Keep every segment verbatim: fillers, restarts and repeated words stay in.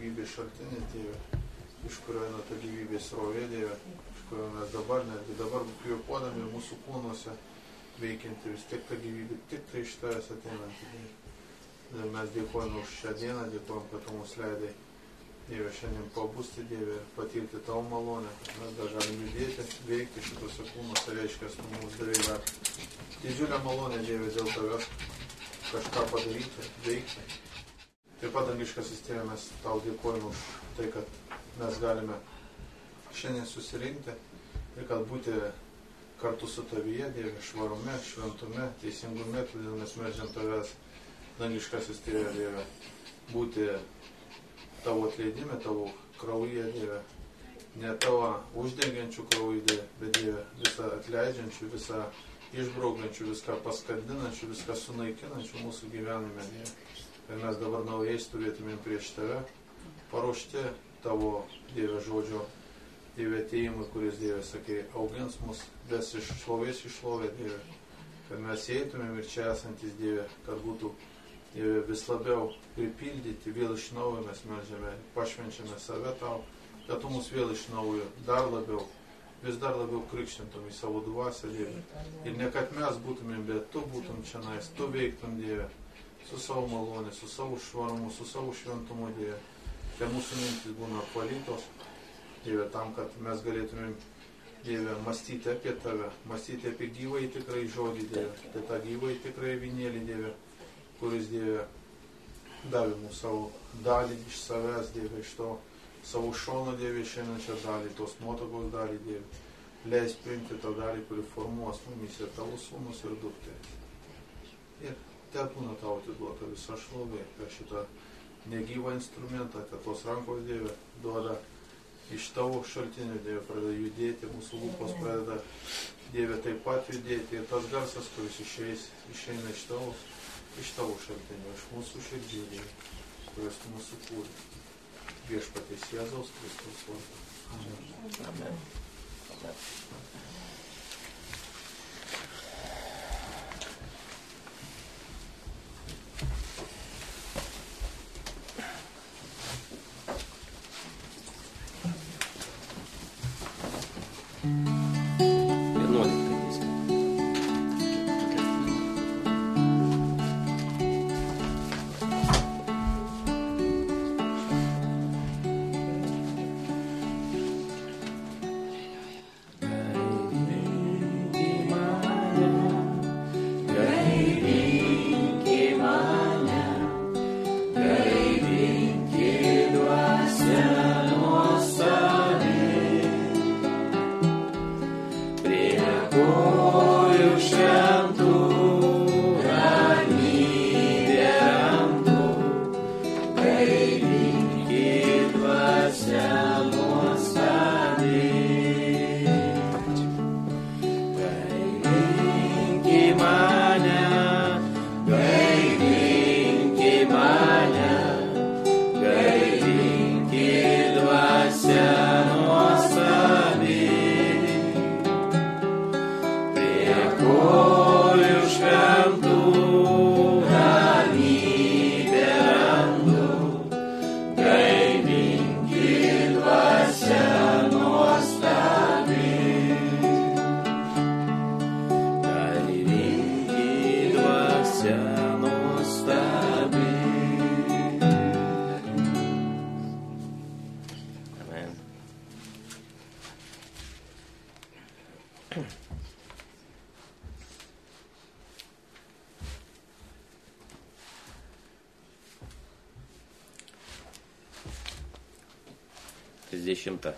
gyvybės šaltinis, Dieve, iš kurio eina ta gyvybės srovė, Dieve, iš kurio mes dabar, netgi dabar kvėpuodami mūsų kūnuose veikianti, vis tiek ta gyvybė tik tai iš tavęs ateinanti, Dieve. Ir mes dėkojame už šią dieną, dėkojame, kad tu mus leidai, Dieve, šiandien pabusti, Dieve, ir patirti tavo malonę, kad mes dar galime judėti, veikti šitose kūnuose, reiškia, tu mums davai dar didžiulę malonę, Dieve, dėl tavęs kažką padaryti, veikti. Taip pat, dangiškasis Tėve, mes tau dėkojame už tai, kad mes galime šiandien susirinkti ir kad būti kartu su tavyje, Dieve, švarume, šventume, teisingume, todėl mes meldžiam tavęs, dangiškasis Tėve, Dieve, būti tavo atleidime, tavo kraujyje, Dieve, ne tavo uždengiančių kraujyje, bet Dieve, visą atleidžiančių, visą išbraukiančių, viską paskandinančių, viską sunaikinančių mūsų gyvenime, Dieve. Ir mes dabar naujai stovėtumėm prieš tave, paruošti tavo, Dieve, žodžio, Dieve, atėjimui, kuris, Dieve, sakė, augins mus, ves iš šlovės į šlovę, Dieve, kad mes eitumėm ir čia esantis, Dieve, kad būtų, Dieve, vis labiau pripildyti, vėl iš naujo mes meldžiame, pašvenčiame save tau, kad tu mus vėl iš naujo dar labiau, vis dar labiau krikštintum į savo dvasią, Dieve. Ir ne kad mes būtumėm, bet tu būtum čia nais, tu veiktum, Dieve, su savo malonė, su savo švarumu, su savo šventumu, Dieve. Tai mūsų mintis būna apvalytos, Dieve, tam, kad mes galėtumėm, Dieve, mąstyti apie tave, mąstyti apie gyvąjį tikrai žodį, Dieve. Tai tą gyvąjį tikrai vinėlį, Dieve, kuris, Dieve, davė mums savo dalį iš savęs, Dieve, iš to savo šono, Dieve, išeinančią dalį, tos nuotokos dalį, Dieve. Leis priimti tą dalį, kuri formuos mumis ir tavo sūnus ir dukterys. Ir te būna tau atiduota visa šlovė per šitą negyvą instrumentą, kad tos rankos, Dieve, duoda iš tavo šaltinių, Dieve, pradeda judėti, mūsų lūpos pradeda, Dieve, taip pat judėti. Ir tas garsas, kuris išeis, išeina iš tavo, iš tavo šaltinių, iš mūsų širdžių, Dieve, kurios tu mūsų kūrė. Viešpaties Jėzaus Kristaus vardu. Amen. Amen. Amen. trisdešimta.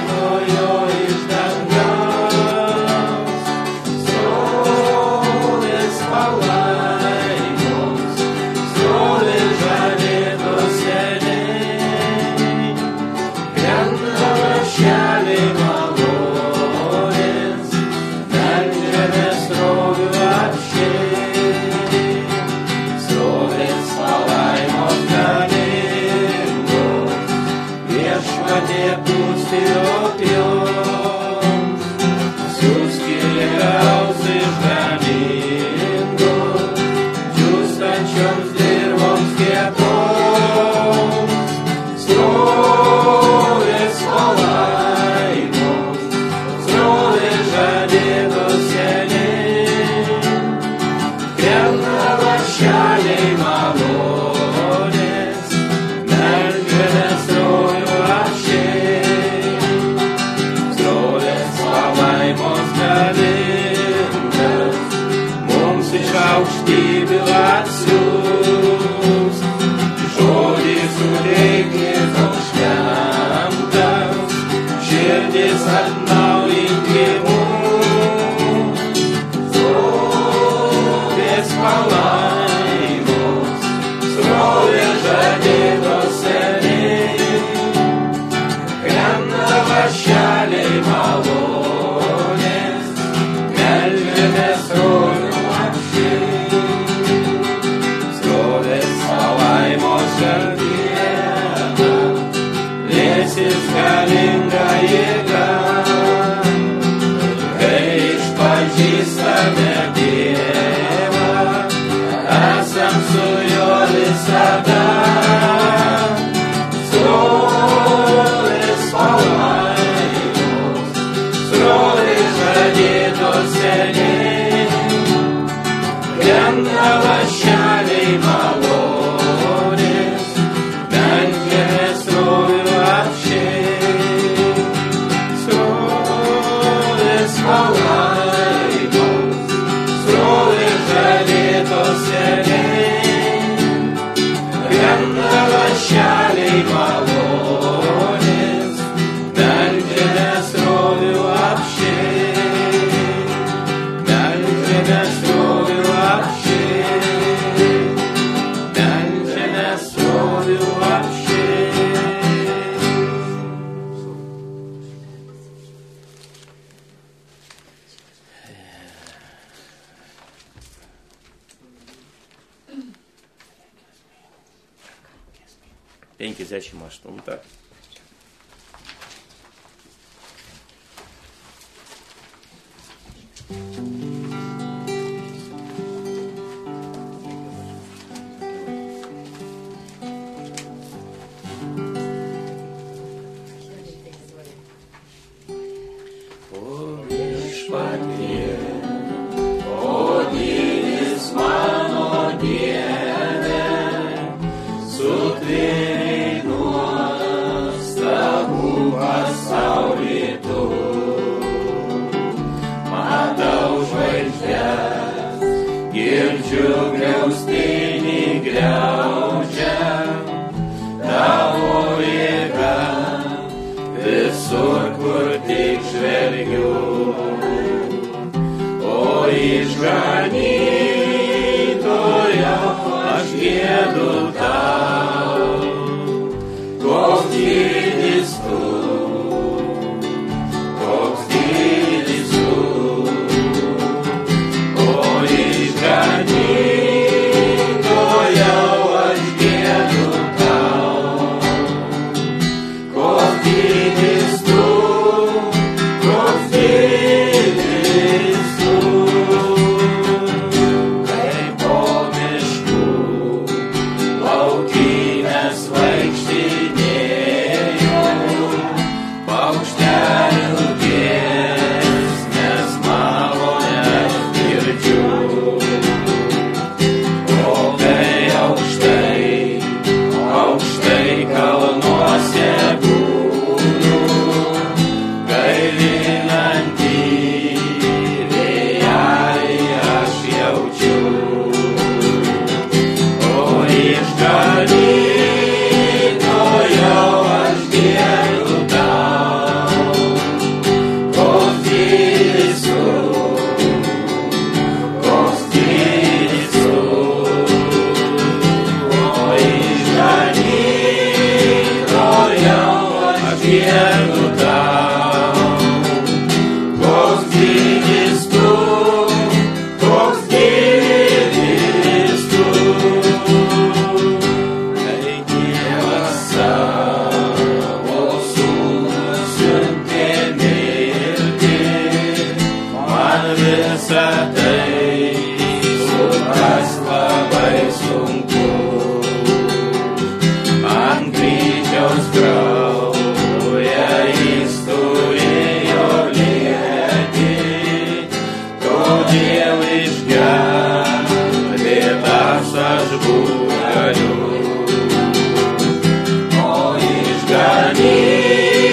Oh, aukštybių atsiųs, žodis suteikės aukštentas, širdis atnaujinimų, srovės palaimos, srovės žadėtos seniai, krenta lašeliai malonės, meldžiamės srovių apšiai, srovės palaimos šaltiena, liesis galinga jėga, kai išpažįstame Dievą, esam su juo visada. Srovės palaimos, srovės žadėtos seniai, krenta lašeliai malonės, meldžiamės srovių apšiai. Srovės palaimos, srovės žadėtos seniai, krenta lašeliai malonės, meldžiamės srovių apšiai, meldžiamės srovių apšiai, meldžiamės srovių apšiai. penkiasdešimt aštunta. O viešpatie, o didis mano Dieve, sutvėrei nuostabų pasaulį tu. Matau žvaigždes, girdžiu griaustinį griaužia, tavo jėga visur, kur tik žvelgiu. O išganytojo aš giedu tau, koks didis tu, koks didis tu. O išganytojo aš giedu tau, koks didis tu, koks didis tu. Kaip po miškų laukinės vaikštinėjau, paukštelių giesmes malonias girdžiu. O kai aukštai, aukštai kalnuose būnu, gaivinantį vėjelį aš jaučiu. O išganytojo aš giedu tau, koks didis tu, koks didis tu. O išganytojo aš giedu tau, koks didis tu, koks didis tu. Kai Dievas savo sūnų siuntė mirtį, man visa tai suprast labai sunku. Ant kryžiaus kraują jis turėjo lieti, todėl išgelbėtas aš būt galiu. O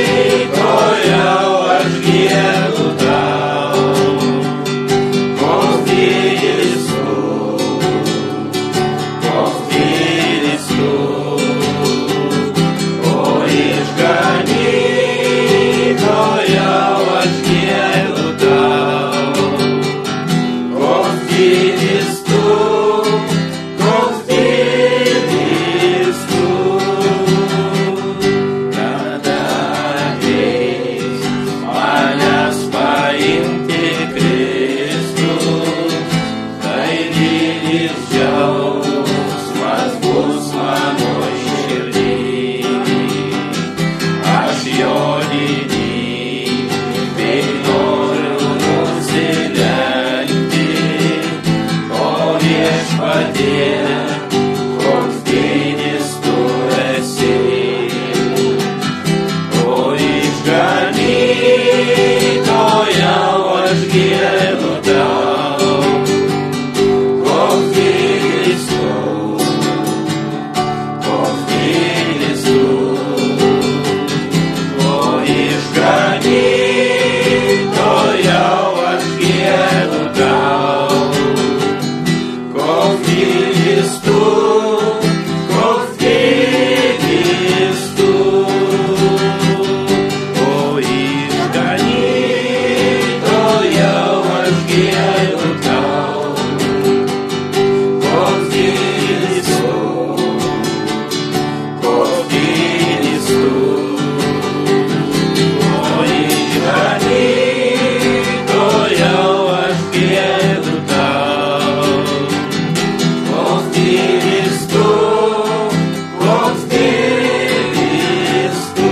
išganytojo aš giedu tau, koks gėdu tau, koks didis tu, koks didis tu, o išganytojau aš gėdu tau, koks didis tu, koks didis tu, o išganytojau aš gėdu tau, koks didis tu, koks didis tu, o išganytojau aš gėdu tau, koks didis tu, koks didis tu.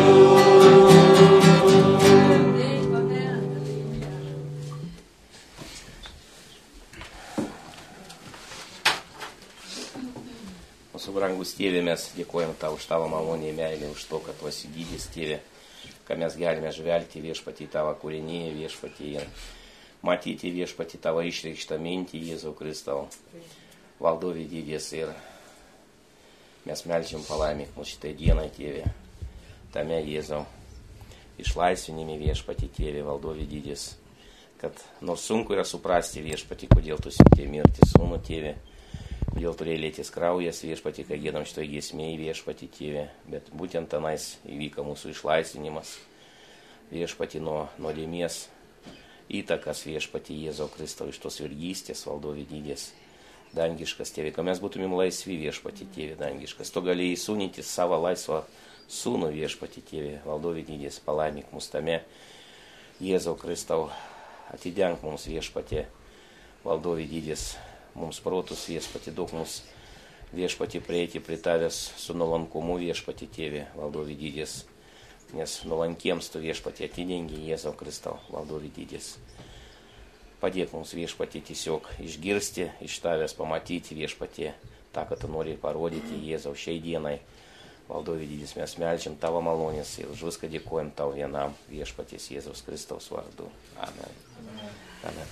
Mūsų brangus Tėve, mes dėkojame Tau už Tavo malonę ir meilę, už to, kad Tu esi didis, Tėve, kad mes galime žvelgti viešpatį Tavo kūrinyje, viešpatį ir matyti viešpatį Tavo išreikštą mintį, Jėzau Kristau, valdovė didis, ir mes melžiam palaimink mūsų šitai dienai, Tėve, tame Jėzau, išlaisvinime viešpatį, Tėve, valdovė didis, kad nors sunku yra suprasti viešpatį, kodėl Tu siuntei mirti sūnų, Tėve, kodėl turėjo lėtis kraujas viešpatį, kai giedam šitoj giesmėje viešpatį, Tėve, bet būtent tenais įvyko mūsų išlaisvinimas viešpatį nuo nuodėmės, įtakas viešpatį Jėzau Kristau iš tos vergystės, valdovė didės, dangiškas, Tėve, kad mes būtumėm laisvi viešpatį, Tėve, dangiškas, Tu galėjai įsūnyti savo laisvą sūnų viešpatį, Tėve, valdovė didės, palaimink mus tame, Jėzau Kristau, atidenk mums viešpatį, valdovė didės, mums protus viešpatį, daug mums viešpatį prieiti prie Tavęs su nuolankumu viešpatį, Tėve, valdovė didės, nes nuolankiems Tu viešpatį atidengi, Jėzau Kristau, valdovė didės. Padėk mums viešpatį tiesiog išgirsti, iš Tavęs pamatyti viešpatį tą, ką Tu nori parodyti, Jėzau, šiai dienai. Valdovė didės, mes melžiam Tavo malonės ir už viską dėkojam Tau vienam viešpaties Jėzaus Kristaus vardu. Amen. Amen.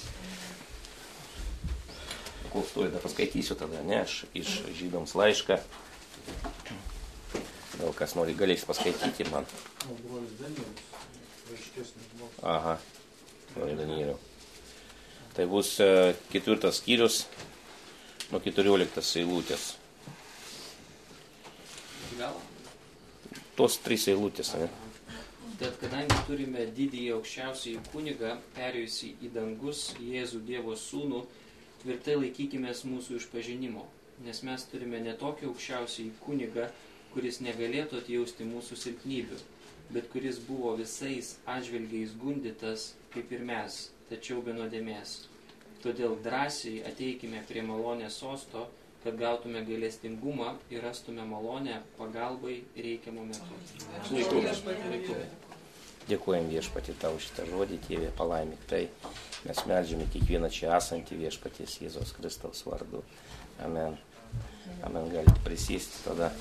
Kol stoju, dar paskaitysiu tada, ne, aš iš žydams laišką. Gal kas nori, galės paskaityti man. Aha, broli Danieliau. Tai bus ketvirtas skyrius nuo keturioliktos eilutės. Gal? Tos trys eilutės, ne? Tad kadangi turime didįjį aukščiausiąjį kunigą, perėjusį į dangus, Jėzų Dievo sūnų, tvirtai laikykimės mūsų išpažinimo, nes mes turime ne tokį aukščiausiąjį kunigą, kuris negalėtų atjausti mūsų silpnybių, bet kuris buvo visais atžvilgiais gundytas, kaip ir mes, tačiau be nuodėmės. Todėl drąsiai ateikime prie malonės sosto, kad gautume gailestingumą ir rastume malonę pagalbai reikiamų metų. Laiku. Laiku. Dėkojam viešpatį Tau šitą žodį, Tėve, palaimik tai. Mes melžiame kiekvieną čia esantį viešpaties Jėzaus Kristaus vardu. Amen. Amen, galite prisėsti tada.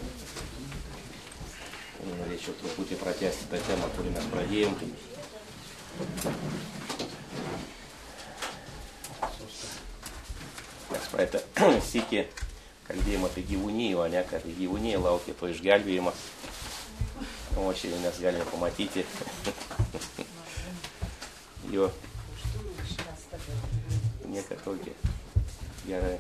Norėčiau truputį pratęsti tą temą, kurį mes pradėjom. Mes praeitą sykį kalbėjom apie gyvūniją, ne, kad gyvūnija laukia to išgelbėjimo. O šiandien mes galime pamatyti jo nieką tokį. Gerai.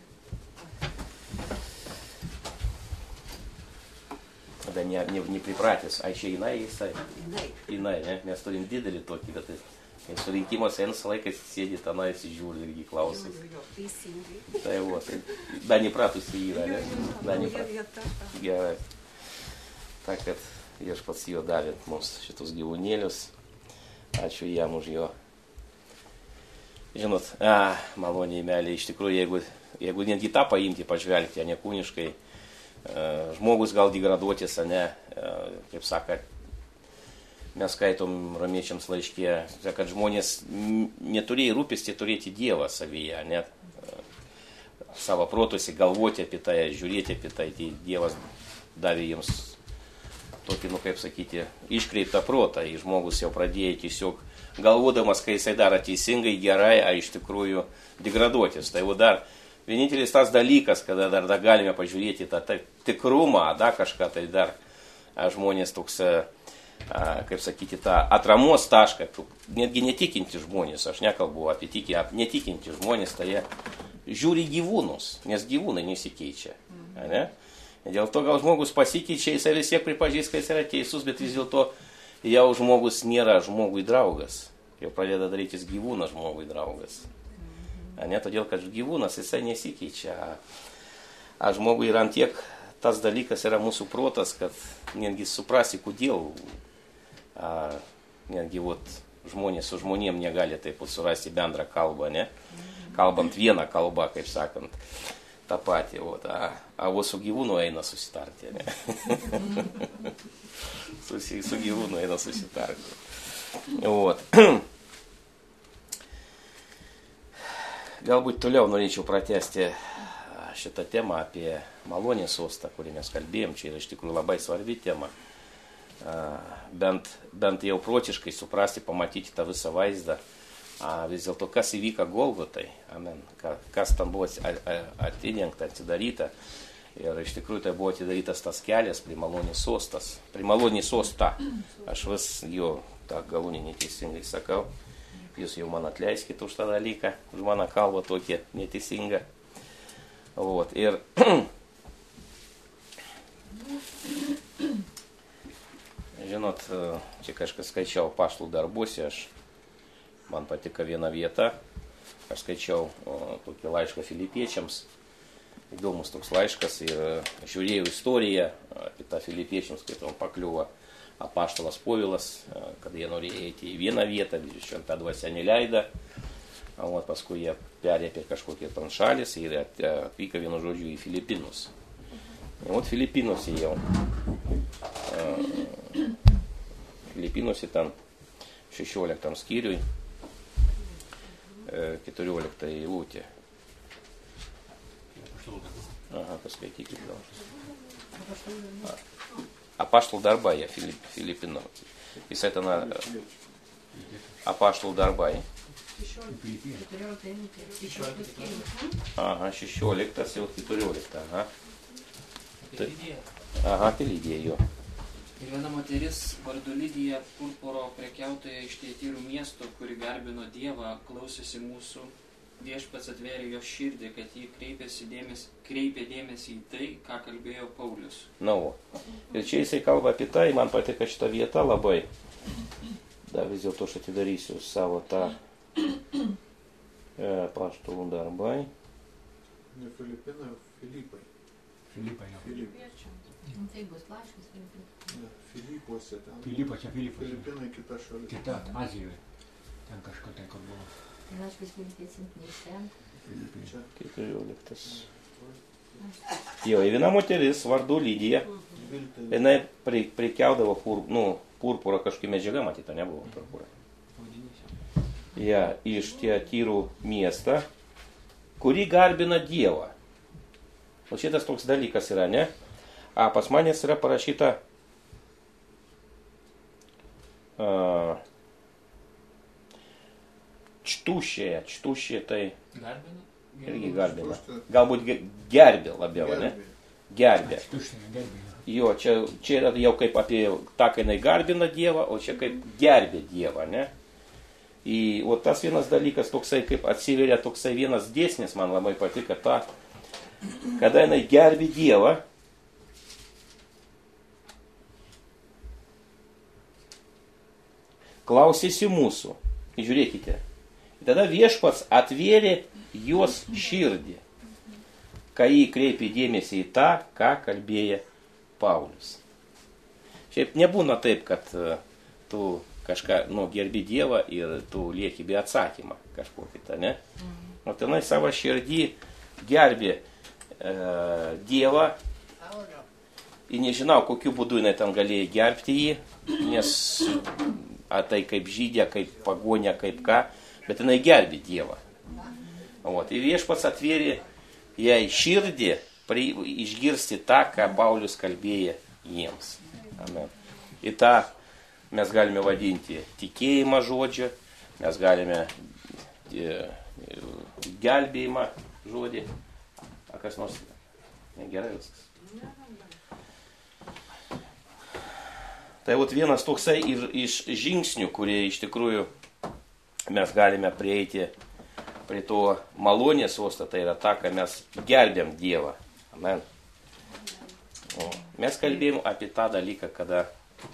Tada ne, ne, nepripratęs. Ai, čia jinai, jisai. Jinai, ne? Mes turim didelį tokį, bet kai surinkimuose visą laiką sėdi tenai, žiūri irgi klausai. Tai va, tai da nepratusi yra, ne? Da nepratusi. Gerai. Ta, kad viešpats jo davė mums šitus gyvūnėlius. Ačiū jam už jo. Žinot, a, maloniai meilė, iš tikrųjų, jeigu, jeigu netgi tą paimti, pažvelgti, ne kūniškai, a, žmogus gal degraduotis, ne, a, kaip saka, mes skaitom romiečiams laiškė, kad žmonės neturėjo rūpestį turėti Dievą savyje, net a, savo protusi galvoti apie tai, žiūrėti apie tai, tai Dievas davė jiems tokį, nu kaip sakyti, iškreiptą protą, ir žmogus jau pradėjo tiesiog galvodamas, kai jisai daro teisingai, gerai, a iš tikrųjų degraduotis. Tai jau dar vienintelis tas dalykas, kada dar, dar galime pažiūrėti tą ta, tikrumą, da kažką, tai dar a, žmonės toks, a, kaip sakyti, tą atramos tašką, netgi netikinti žmonės, aš nekalbu apie tikį, netikinti žmonės, tai jie žiūri gyvūnus, nes gyvūnai nesikeičia. Ne? Dėl to gal žmogus pasikeičia, jisai vis tiek pripažįsta, kad jis yra teisus, bet vis dėlto jau žmogus nėra žmogui draugas. Jau pradeda darytis gyvūnas žmogui draugas. A ne todėl, kad gyvūnas jisai nesikeičia. A žmogui yra antiek tas dalykas yra mūsų protas, kad netgi suprasi, kodėl a, netgi vat, žmonės su žmonėm negali taip surasti bendrą kalbą, ne? Kalbant vieną kalbą, kaip sakant, tą patį, vat, a, a o su gyvūnu eina susitarti, ne? su, su gyvūnu eina susitarti. Vat. Galbūt toliau norėčiau pratęsti šitą temą apie malonės sostą, kurį mes kalbėjom. Čia yra iš tikrųjų labai svarbi tema. Bent, bent jau protiškai suprasti, pamatyti tą visą vaizdą. Vis dėlto, kas įvyko Golgotai, amen, kas tam buvo atidengta, atidaryta. Ir iš tikrųjų tai buvo atidarytas tas kelias prie malonės sostas. Prie malonės sostą. Aš vis jo tą galūnį neteisingai sakau. Jūs jau man atleiskite už tą dalyką, už mano kalbą tokia neteisinga. Vat, ir žinot, čia kažkas skaičiau Apaštalų darbuose, aš, man patiko viena vieta, aš skaičiau o, tokį laišką Filipiečiams, įdomus toks laiškas ir žiūrėjau istoriją apie tą Filipiečiams, kaip tam pakliuvo Apaštalas Povilas, kad jie norėjo eiti į vieną vietą, šventa dvasia neleido, o paskui jie perėjo apie kažkokią ten šalis ir atvyko vienu žodžiu į Filipinus. Ir vat Filipinuose jau, Filipinuose ten šešioliktam skyriui, keturiolikta eilutė. Aha, paskaitykit gal. Apaštalų darbai, Filip, Filipinų. Jisai ten Apaštalų darbai. Aha, šešioliktas jau keturiolikta. Aha. Tai Lydija. Aha, tai Lydija jo. Ir viena moteris vardu Lydija, purpuro prekiautoja iš Tiatyrų miesto, kuri garbino Dievą, klausėsi mūsų. Viešpats atvėrė jo širdį, kad jį dėmesį, kreipė dėmesį į tai, ką kalbėjo Paulius. Na, o. Ir čia jisai kalba apie tai, man patiko šitą vietą labai. Da vis dėlto aš atidarysiu savo tą e, Apaštalų darbai. Ne Filipinai, o Filipai. Filipai, jo. Filipai. Tai bus laiškas Filipai. Ne, Filipuose ten. Filipuose, Filipuose. Filipinai kita šalis. Kita, Azijoje. Ten kažkur tai, kur buvo. Laiškas Filipiečiams ne iš ten. Čia. keturioliktas. Jo, ir viena moteris vardu Lydija, Viltė. jinai pri, prikiaudavo pur, nu, purpurą kažkokia medžiaga, matyta, nebuvo purpurą. Ja, iš Tiatyrų miestą, kuri garbina Dievą. O šitas toks dalykas yra, ne? A, pas manęs yra parašyta a, čtušėje, čtušė tai Garbino? irgi garbina. Galbūt gerbė labiau, ne? Gerbė. Tuštinė gerbė. Jo, čia, čia yra jau kaip apie tą, kai jinai garbina Dievą, o čia kaip gerbė Dievą, ne? Į, o tas vienas dalykas toksai, kaip atsiveria toksai vienas dėsnis, man labai patiko tą, kada jinai gerbė Dievą, klausėsi mūsų. Žiūrėkite. Tada viešpats atvėrė jos širdį, kai jį kreipė dėmesį į tą, ką kalbėjo Paulius. Šiaip nebūna taip, kad tu kažką, nu, gerbi Dievą ir tu lieki be atsakymą kažkokį tą, ne? O tenai savo širdį gerbė e, Dievą ir nežinau, kokiu būdu jinai ten galėjo gerbti jį, nes a, tai kaip žydė, kaip pagonė, kaip ką, bet jinai gerbė Dievą. O, tai viešpats atvėrė jai širdį, pri, išgirsti tą, ką Paulius kalbėjo jiems. Amen. Ir tą mes galime vadinti tikėjimą žodžio, mes galime gelbėjimą žodį. A kas nors negerai viskas. Tai vat vienas toksai ir iš žingsnių, kurie iš tikrųjų mes galime prieiti prie to malonės uosto, tai yra ta, kad mes gerbėm Dievą. Amen. O mes kalbėjom apie tą dalyką, kada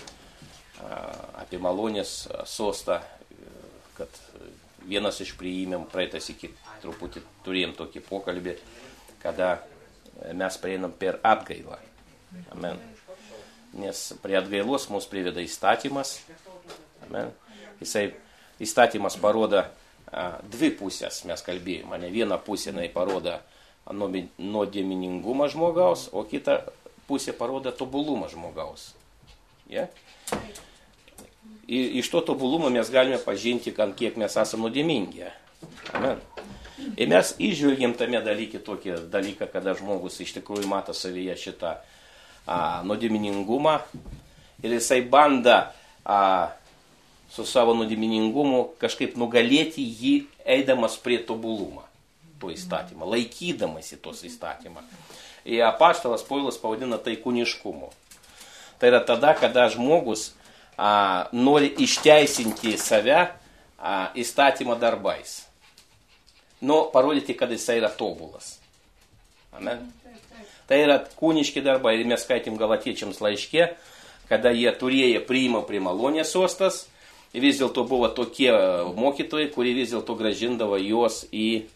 apie malonės sostą, kad vienas iš priėmėm praeitas iki truputį turėjom tokį pokalbį, kada mes prieinam per atgailą. Amen. Nes prie atgailos mus priveda įstatymas. Amen. Jisai, įstatymas parodo a, dvi pusės, mes kalbėjome. Ne viena pusė jinai parodo nuodėminingumą žmogaus, o kita pusė parodo tobulumą žmogaus. Yeah? Ir iš to tobulumo mes galime pažinti, kiek mes esame nuodėmingi. Amen. Ir mes įžvelgiam tame dalyke tokį dalyką, kada žmogus iš tikrųjų mato savyje šitą a, nuodėminingumą ir jisai banda a, su savo nuodėminingumu kažkaip nugalėti jį eidamas prie tobulumą, to įstatymą, laikydamas į tos įstatymą. Ir apaštalas Povilas pavadina tai kūniškumu. Tai yra tada, kada žmogus a, nori išteisinti save a, įstatymo darbais. Nu, parodyti, kad jisai yra tobulas. Amen. Tai yra kūniški darbai. Ir mes skaitėm Galatiečiams laiške, kada jie turėjo priimą prie malonės sostas. Ir vis dėlto buvo tokie mokytojai, kurie vis dėlto grąžindavo juos į,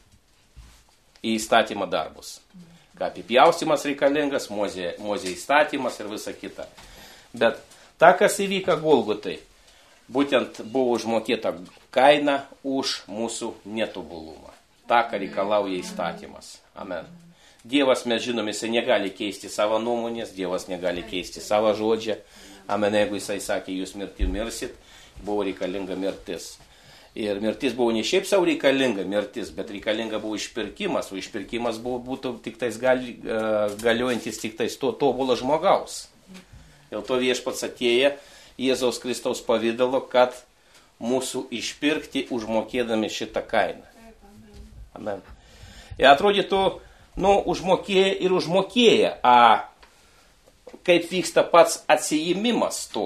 į įstatymą darbus. Ką apipjaustymas reikalingas, mozė, mozė įstatymas ir visa kita. Bet ta, kas įvyka Golgotai, būtent buvo užmokėta kaina už mūsų netobulumą. Ta, ką reikalauja įstatymas. Amen. Dievas, mes žinome, jisai negali keisti savo nuomonės, Dievas negali keisti savo žodžią. Amen, jeigu jisai sakė, jūs mirti mirsit, buvo reikalinga mirtis. Ir mirtis buvo ne šiaip savo reikalinga mirtis, bet reikalinga buvo išpirkimas, o išpirkimas buvo, būtų tik tais gali, galiojantis tik tais to tobulo žmogaus. Dėl to viešpats atėjo Jėzaus Kristaus pavydalo, kad mūsų išpirkti užmokėdami šitą kainą. Amen. Ir atrodytų, nu, užmokėja ir užmokėja, a kaip vyksta pats atsijimimas to.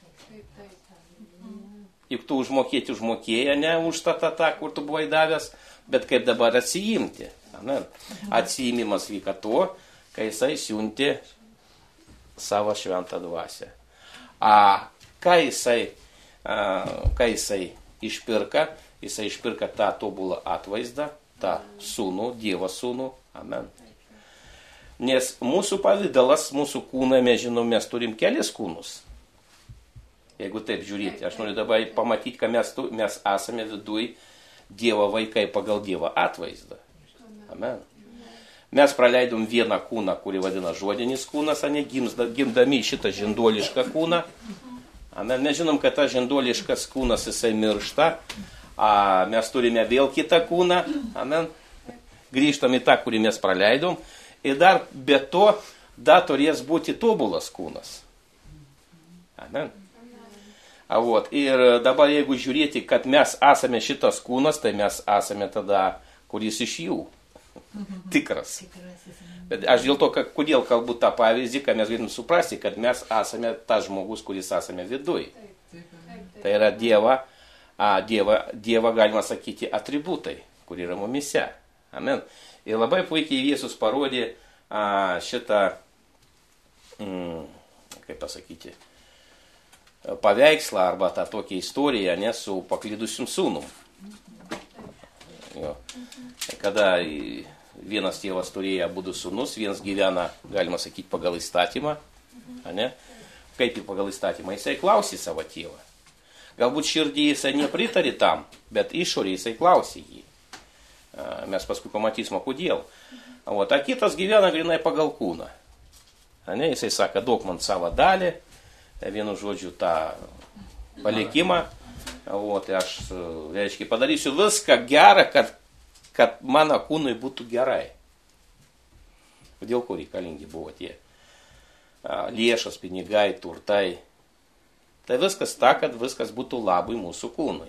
Juk tu užmokėti užmokėja, ne už tą, tą, tą, kur tu buvai davęs, bet kaip dabar atsijimti. Amen. Atsijimimas vyka to, kai jisai siunti savo šventą dvasią. A ką jisai, a, ką jisai išpirka, jisai išpirka tą tobulą atvaizdą, tą sūnų, Dievo sūnų. Amen. Nes mūsų pavidalas, mūsų kūną, mes žinom, mes turim kelis kūnus. Jeigu taip žiūrėti, aš noriu dabar pamatyti, kad mes, tu, mes esame viduj Dievo vaikai pagal Dievo atvaizdą. Amen. Mes praleidom vieną kūną, kurį vadina žodinis kūnas, ane, gimdami šitą žinduolišką kūną. Amen. Mes žinom, kad tas žinduoliškas kūnas jisai miršta. A, mes turime vėl kitą kūną, amen, grįžtam į tą, kurį mes praleidom, ir dar be to, dar turės būti tobulas kūnas. Amen. A, vat, ir dabar jeigu žiūrėti, kad mes esame šitas kūnas, tai mes esame tada, kuris iš jų. Tikras. Bet aš dėl to, kad, kodėl kalbu tą pavyzdį, kad mes galime suprasti, kad mes esame tas žmogus, kuris esame viduj. Tai yra Dieva. A, dieva, dieva galima sakyti atributai, kur yra mumise. Amen. Ir labai puikiai Jėzus parodė a, šitą, mm, kaip pasakyti, paveikslą arba tą tokią istoriją, ne, su paklydusium sūnum. Jo. Kada vienas tėvas turėjo abudu sūnus, vienas gyvena, galima sakyti, pagal įstatymą. Ne? Kaip į pagal įstatymą? Jisai klausė savo tėvą. Galbūt širdį jisai nepritarė tam, bet išorė jisai klausė jį. Mes paskui pamatysime, kodėl. O ta kitas gyvena grinai pagal kūną. Ne, jisai sako, duok man savo dalį, vienu žodžiu tą palikimą. O tai aš, reiškia, padarysiu viską gerą, kad, kad mano kūnui būtų gerai. Dėl ko reikalingi buvo tie lėšas, pinigai, turtai. Tai viskas ta, kad viskas būtų labai mūsų kūnui.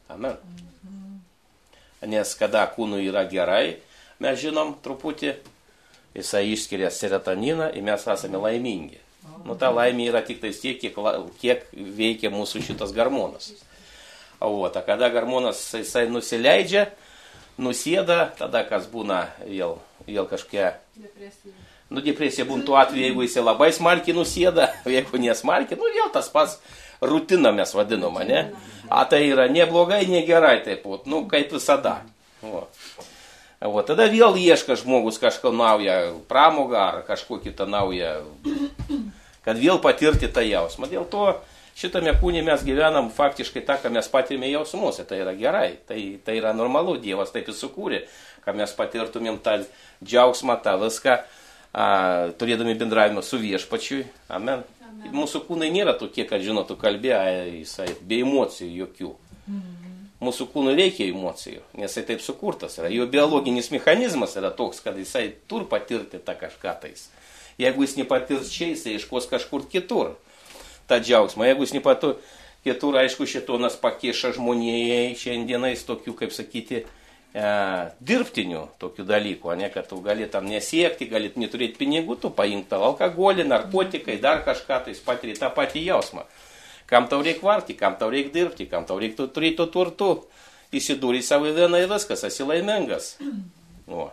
Amen. Nes kada kūnui yra gerai, mes žinom truputį, jisai išskiria serotoniną ir mes esame laimingi. Nu, ta laimė yra tik tais tiek, kiek, kiek veikia mūsų šitas hormonas. O ta, kada hormonas jisai nusileidžia, nusėda, tada kas būna vėl, vėl kažkokia... Depresija. Nu, depresija būna tuo atveju, jeigu jisai labai smarkiai nusėda, jeigu nesmarkiai, nu, vėl tas pats rutina mes vadinama, ne? A tai yra neblogai, negerai, taip pat, nu, kaip visada. O. O tada vėl ieška žmogus kažką naują pramogą ar kažko kitą naują, kad vėl patirti tą jausmą. Dėl to šitame kūne mes gyvenam faktiškai tą, ką mes patirime jausmuose. Tai yra gerai, tai, tai yra normalu, Dievas taip ir sukūrė, kad mes patirtumėm tą džiaugsmą, tą viską, a, turėdami bendravimą su viešpačiui. Amen. Amen. Mūsų kūnai nėra tokie, kad žino, tu kalbė, jisai be emocijų jokių. Mm. Mūsų kūnui reikia emocijų, nes jisai taip sukurtas yra. Jo biologinis mechanizmas yra toks, kad jisai turi patirti tą kažką tais. Jeigu jis nepatirs čia, jisai iškos kažkur kitur tą džiaugsmą. Jeigu jis nepatirs kitur, aišku, šitonas pakėša žmonijai šiandienais tokių, kaip sakyti, e, dirbtinių tokių dalykų, ne, kad tu gali tam nesiekti, gali neturėti pinigų, tu paimk tą alkoholį, narkotikai, dar kažką, tai patiri tą patį jausmą. Kam tau reikia varti, kam tau reikia dirbti, kam tau reikia turėti turtų, įsidūri savo vieną ir viskas, esi laimingas. O.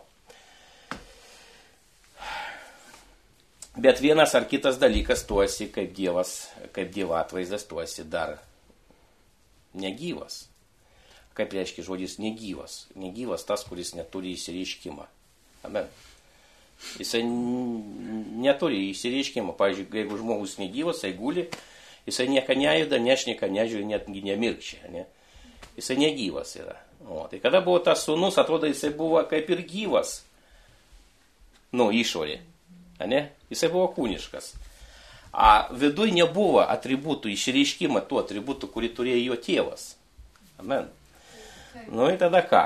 Bet vienas ar kitas dalykas, tu esi kaip Dievas, kaip Dievo atvaizdas, tu esi dar negyvas. Kaip reiškia žodis negyvas? Negyvas tas, kuris neturi įsireiškimą. Amen. Jisai neturi įsireiškimą. Pavyzdžiui, jeigu žmogus negyvas, jisai guli, jisai nieko nejuda, nešneka, nežiūri, netgi nemirkčia. Ne? Jisai negyvas yra. O, tai kada buvo tas sūnus, atrodo, jisai buvo kaip ir gyvas. Nu, išorė. Ne? Jisai buvo kūniškas. A viduj nebuvo atributų, išreiškimą tų atributų, kurį turėjo jo tėvas. Amen. Nu ir tada ką?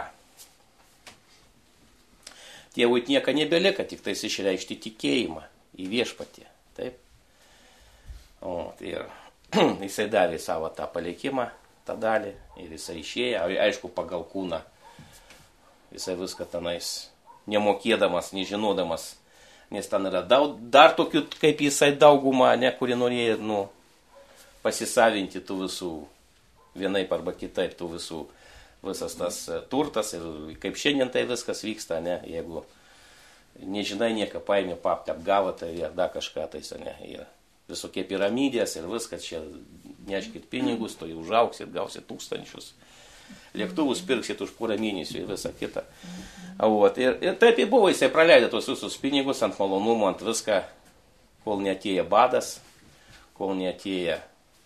Tėvui nieko nebelieka, tik tais išreikšti tikėjimą į viešpatį. Taip? O, tai ir jisai davė savo tą palikimą, tą dalį, ir jisai išėjo, aišku, pagal kūną. Jisai viską tenais nemokėdamas, nežinodamas, nes ten yra daug, dar tokių, kaip jisai daugumą, ne, kurie norėjo, nu, pasisavinti tų visų, vienaip arba kitaip, tų visų, visas tas turtas, ir kaip šiandien tai viskas vyksta, ne, jeigu nežinai nieko, paėmė papti, apgavo tai ir dar kažką tais, ne, ir visokie piramidės ir viskas, čia neškit pinigus, to jau užauksit, gausit tūkstančius, lėktuvus pirksit už porą mėnesių ir visą kitą. Ot, ir, ir taip ir buvo, jisai praleido tos visus pinigus ant malonumų, ant viską, kol neatėjo badas, kol neatėjo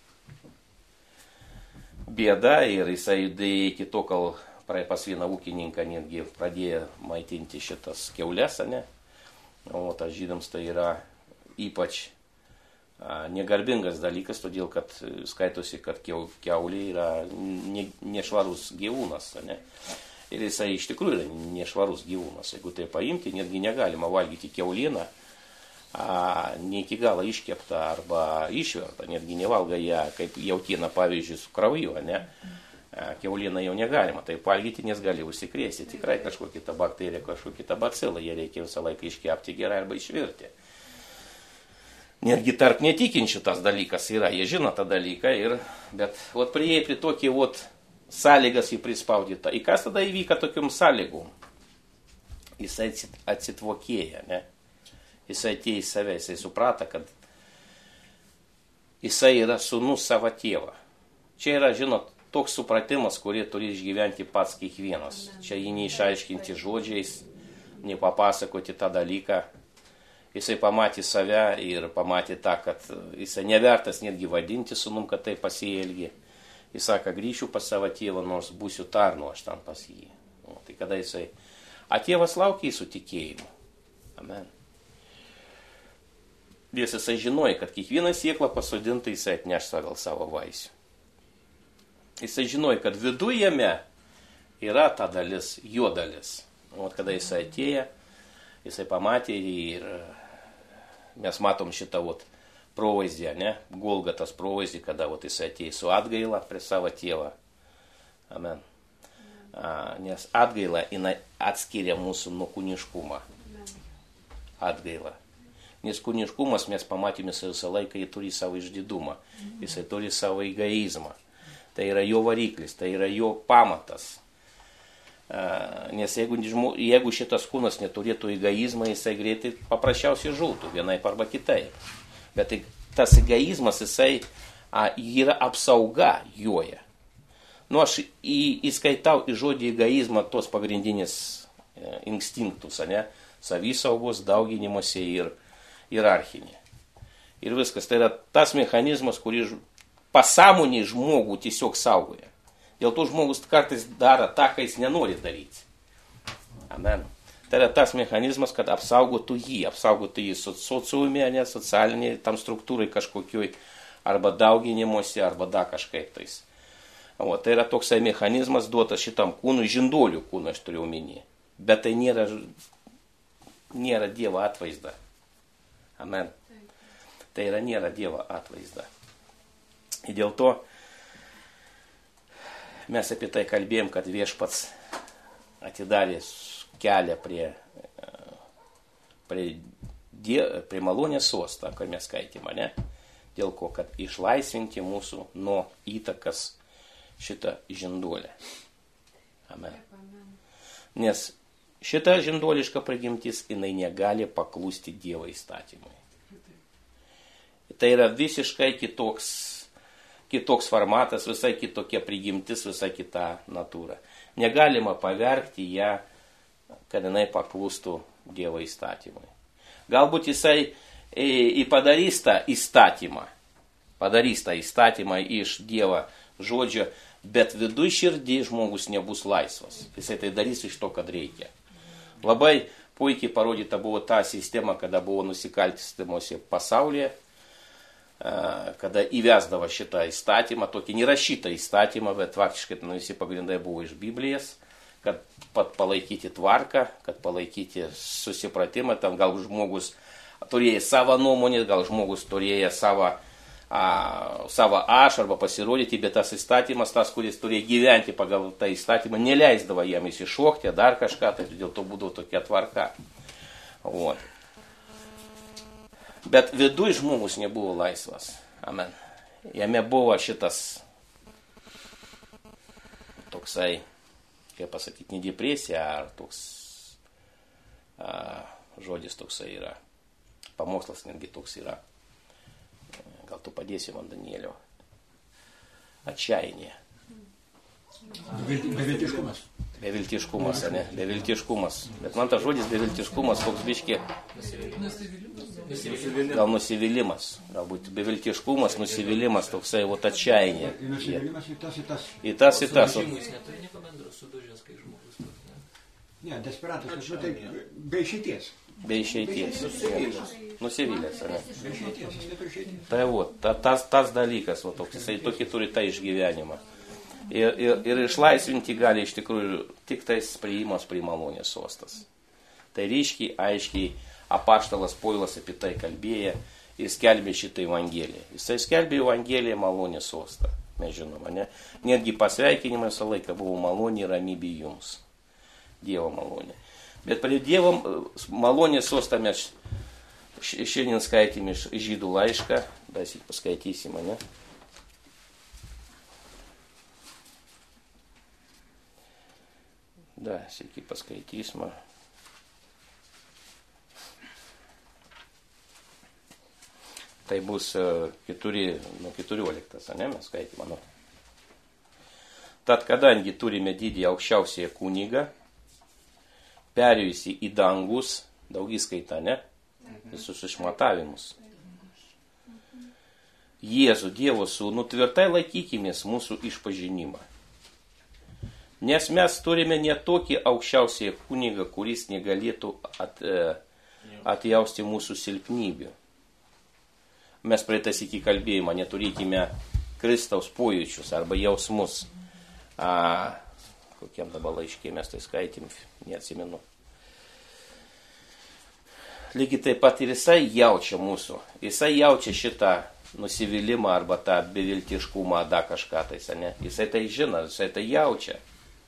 bėda, ir jisai iki to, kol pas vieną ūkininką netgi pradėjo maitinti šitas kiaules, ne? O tas žydams tai yra ypač negarbingas dalykas, todėl kad skaitosi, kad kiaulė yra ne, nešvarus gyvūnas. Ne? Ir jisai iš tikrųjų yra nešvarus gyvūnas. Jeigu tai paimti, netgi negalima valgyti kiaulieną, ne iki galo iškeptą arba išvertą, netgi nevalga ją kaip jautieną, pavyzdžiui, su krauju. Ne? Kiaulieną jau negalima tai valgyti, nes gali užsikrėsti. Tikrai kažkokia kita bakterija, kažkokia kita bacila, jie reikia visą laiką iškepti gerai arba išvirti. Netgi tarp netikinčių tas dalykas yra, jie žino tą dalyką, ir, bet vat prieėjai prie tokį vat sąlygas jį prispaudytą. Ir kas tada įvyka tokiom sąlygom? Jisai atsitvokėja, ne? Jisai atėjo į save, jisai suprata, kad jisai yra sūnus savo tėvą. Čia yra, žinot, toks supratimas, kurį turi išgyventi pats kiekvienas. Čia jį neišaiškinti žodžiais, nepapasakoti tą dalyką. Jisai pamatė save ir pamatė tą, kad jisai nevertas netgi vadinti sūnum, kad tai pasielgė. Jis sako, grįšiu pas savo tėvą, nors būsiu tarnu aš ten pas jį. O, tai kada jisai, a tėvas laukia su tikėjimu. Amen. Nes jisai žinoja, kad kiekvieną sėklą pasodintą jisai atneš pagal savo vaisių. Jisai žinoja, kad viduje jame yra ta dalis, jo dalis. O kada jisai atėjo, jisai pamatė ir mes matom šitą vat provaizdį, ne? Golgatos provaizdį, kada vat jisai atėjo su atgaila prie savo tėvą. Amen. A, nes atgaila, jinai atskiria mūsų nuo kūniškumą. Atgaila. Nes kūniškumas, mes pamatėme visą laiką, jis turi savo išdidumą, jisai turi savo egoizmą. Tai yra jo variklis, tai yra jo pamatas. A, nes jeigu, jeigu šitas kūnas neturėtų egoizmą, jisai greitai paprasčiausiai žūtų, vienaip arba kitaip. Bet tai, tas egoizmas, jisai a, yra apsauga joje. Nu, aš į, įskaitau į žodį egoizmą tos pagrindinės e, instinktus, ne? Savisaugos, dauginimuose ir hierarchinė. Ir viskas. Tai yra tas mechanizmas, kuris pasąmonį žmogų tiesiog saugoja. Dėl to žmogus kartais daro tą, ką jis nenori daryti. Amen. Tai yra tas mechanizmas, kad apsaugotų jį, apsaugotų jį sociume, ne socialiniai, tam struktūrai kažkokioj, arba dauginimuose, arba da kažkaip tais. O, tai yra toksai mechanizmas duotas šitam kūnui, žindolių kūnui, aš turiu omeny. Bet tai nėra, nėra Dievo atvaizda. Amen. Tai yra nėra Dievo atvaizda. Ir dėl to mes apie tai kalbėjom, kad viešpats atidarė kelią prie, prie, die, prie malonės sostą, kai mes skaitėme, ne? Dėl ko, kad išlaisvinti mūsų nuo įtakas šitą žinduolę. Amen. Nes šita žinduoliška prigimtis, jinai negali paklusti Dievo įstatymui. Tai yra visiškai kitoks, kitoks formatas, visai kitokia prigimtis, visai kita natūra. Negalima pavergti ją, kad jinai paklustų Dievo įstatymui. Galbūt jisai į padarys tą įstatymą, padarys tą įstatymą iš Dievo žodžio, bet viduj širdį žmogus nebus laisvas. Jisai tai darys iš to, kad reikia. Labai puikiai parodyta buvo ta sistema, kada buvo nusikaltimuose pasaulyje, kada įvesdavo šitą įstatymą, tokį nerašytą įstatymą, bet faktiškai nu, visi pagrindai buvo iš Biblijos, kad pat palaikyti tvarką, kad palaikyti susipratimą, tam gal žmogus turėjo savo nuomonę, gal žmogus turėjo savo, a, savo aš arba pasirodyti, bet tas įstatymas, tas, kuris turėjo gyventi pagal tą įstatymą, neleisdavo jam įsišokti, dar kažką, tai dėl to būdavo tokia tvarka. O. Bet viduj žmogus nebuvo laisvas. Amen. Jame buvo šitas toksai, kaip pasakyti, ne depresija, ar toks a, žodis toksai yra. Pamokslas netgi toks yra. Gal tu padėsi man, Danielio. Atšainė. Beviltiškumas. Beviltiškumas, ne? Beviltiškumas. Bet man tas žodis beviltiškumas toks biški. Gal nusivylimas. Galbūt beviltiškumas, nusivylimas, toksai vot atšainė. Nusivylimas į tas, į tas. Į tas, į tas. Sudužimus neturi nieko bendro sudužęs, kai žmogus toks, ne? Ne, desperatas, aš nu tai be išeities. Be išeities. Nusivylęs, ne? Be išeities, jis neturi išeities. Tai vot, ta, tas, tas dalykas, va, toks, jisai tokį turi tą išgyvenimą. Ir, ir, ir išlaisvinti gali iš tikrųjų tik tais priimas prie malonės sostas. Tai ryškiai, aiškiai apaštalas Povilas apie tai kalbėjo ir skelbė šitą evangeliją. Jisai skelbė evangeliją malonės sostą, mes žinome, ne? Netgi pasveikinimai visą laiką buvo malonė ir ramybė jums. Dievo malonė. Bet prie Dievo malonės sostą mes šiandien skaitėme iš žydų laišką, dar sik paskaitysime, ne? Da, sėki paskaitysime. Tai bus keturi, nu, keturioliktas, ne, mes skaitime, nu. Tad, kadangi turime didį aukščiausiąją kunigą, perėjusi į dangus, daugiskaita, ne, visus išmatavimus. Jėzų, Dievo sūnų, tvirtai laikykimės mūsų išpažinimą. Nes mes turime ne tokį aukščiausiąją kunigą, kuris negalėtų at, atjausti mūsų silpnybių. Mes praeitas iki kalbėjimą neturėkime Kristaus pojūčius arba jausmus. A, kokiam dabar laiškė mes tai skaitėm, neatsimenu. Lygiai taip pat ir jisai jaučia mūsų. Jisai jaučia šitą nusivylimą arba tą beviltiškumą, dar kažką tais, ne? Jisai tai žino, jisai tai jaučia.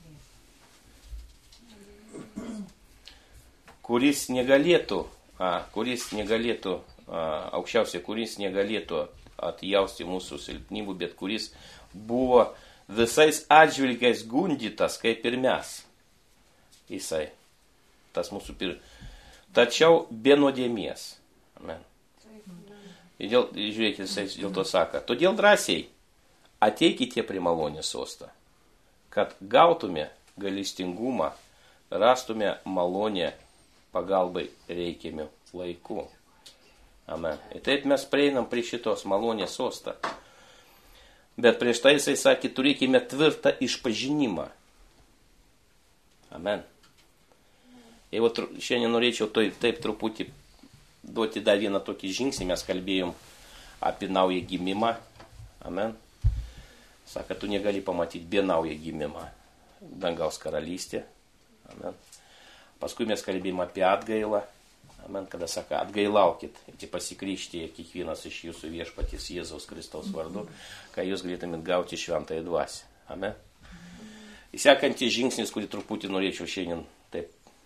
Kuris negalėtų, a, kuris negalėtų, a, aukščiausiai, kuris negalėtų atjausti mūsų silpnybų, bet kuris buvo visais atžvilgiais gundytas, kaip ir mes. Jisai, tas mūsų pir... Tačiau be nuodėmės. Amen. Ir dėl, žiūrėkit, jisai dėl to sako, todėl drąsiai ateikite prie malonės sostą, kad gautume gailestingumą, rastume malonę pagalbai reikiamiu laiku. Amen. Ir taip mes prieinam prie šitos malonės sostą. Bet prieš tai jisai sakė, turėkime tvirtą išpažinimą. Amen. Ir šiandien norėčiau to, taip truputį duoti dar vieną tokį žingsnį. Mes kalbėjom apie naują gimimą. Amen. Sako, tu negali pamatyti be naują gimimą. Dangaus karalystė. Amen. Paskui mes kalbėjom apie atgailą. Amen. Kada sako, atgailaukit. Ir pasikryžtėje kiekvienas iš jūsų viešpaties Jėzaus Kristaus vardu, kai jūs galėtumėt gauti šventąją dvasią. Amen. Įsekantis žingsnis, kurį truputį norėčiau šiandien taip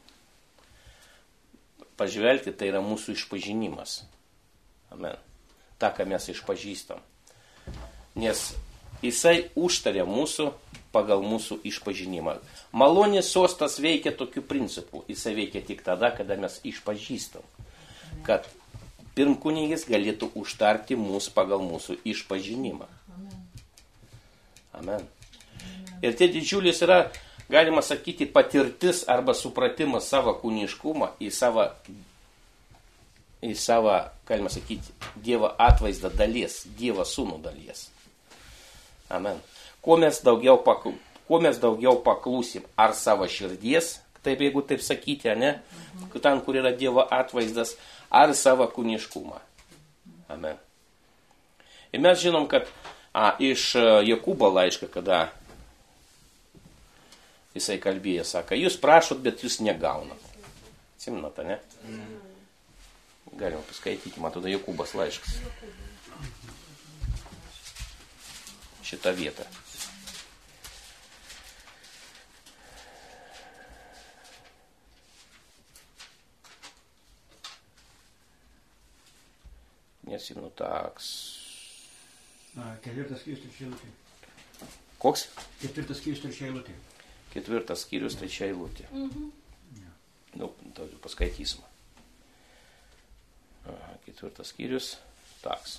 pažvelgti, tai yra mūsų išpažinimas. Amen. Ta, ką mes išpažįstam. Nes jisai užtarė mūsų pagal mūsų išpažinimą. Malonės sostas veikia tokiu principu. Jisai veikia tik tada, kada mes išpažįstam. Kad pirmkunigis galėtų užtarti mūsų pagal mūsų išpažinimą. Amen. Ir tai didžiulis yra, galima sakyti, patirtis arba supratimas savo kūniškumą į savo, į savo, galima sakyti, Dievo atvaizdą dalies, Dievo sūnų dalies. Amen. Kuo mes daugiau, pakl... Kuo mes daugiau paklūsim, ar savo širdies, taip jeigu taip sakyti, ne, ten, kur yra Dievo atvaizdas, ar savo kūniškumą. Amen. Ir mes žinom, kad a, iš Jokūbo laišką, kada jisai kalbėjo, sako, jūs prašot, bet jūs negaunat. Atsimnate, ne? Galima paskaityti, man tada Jokūbas laiškas. Šitą vietą. Nesimnu taks. Ketvirtas skyrius trečia eilutė. Koks? Ketvirtas skyrius trečia eilutė. Ketvirtas skyrius trečia eilutė. Mhm. Nu, tada paskaitysim. Aha, ketvirtas skyrius. Taks.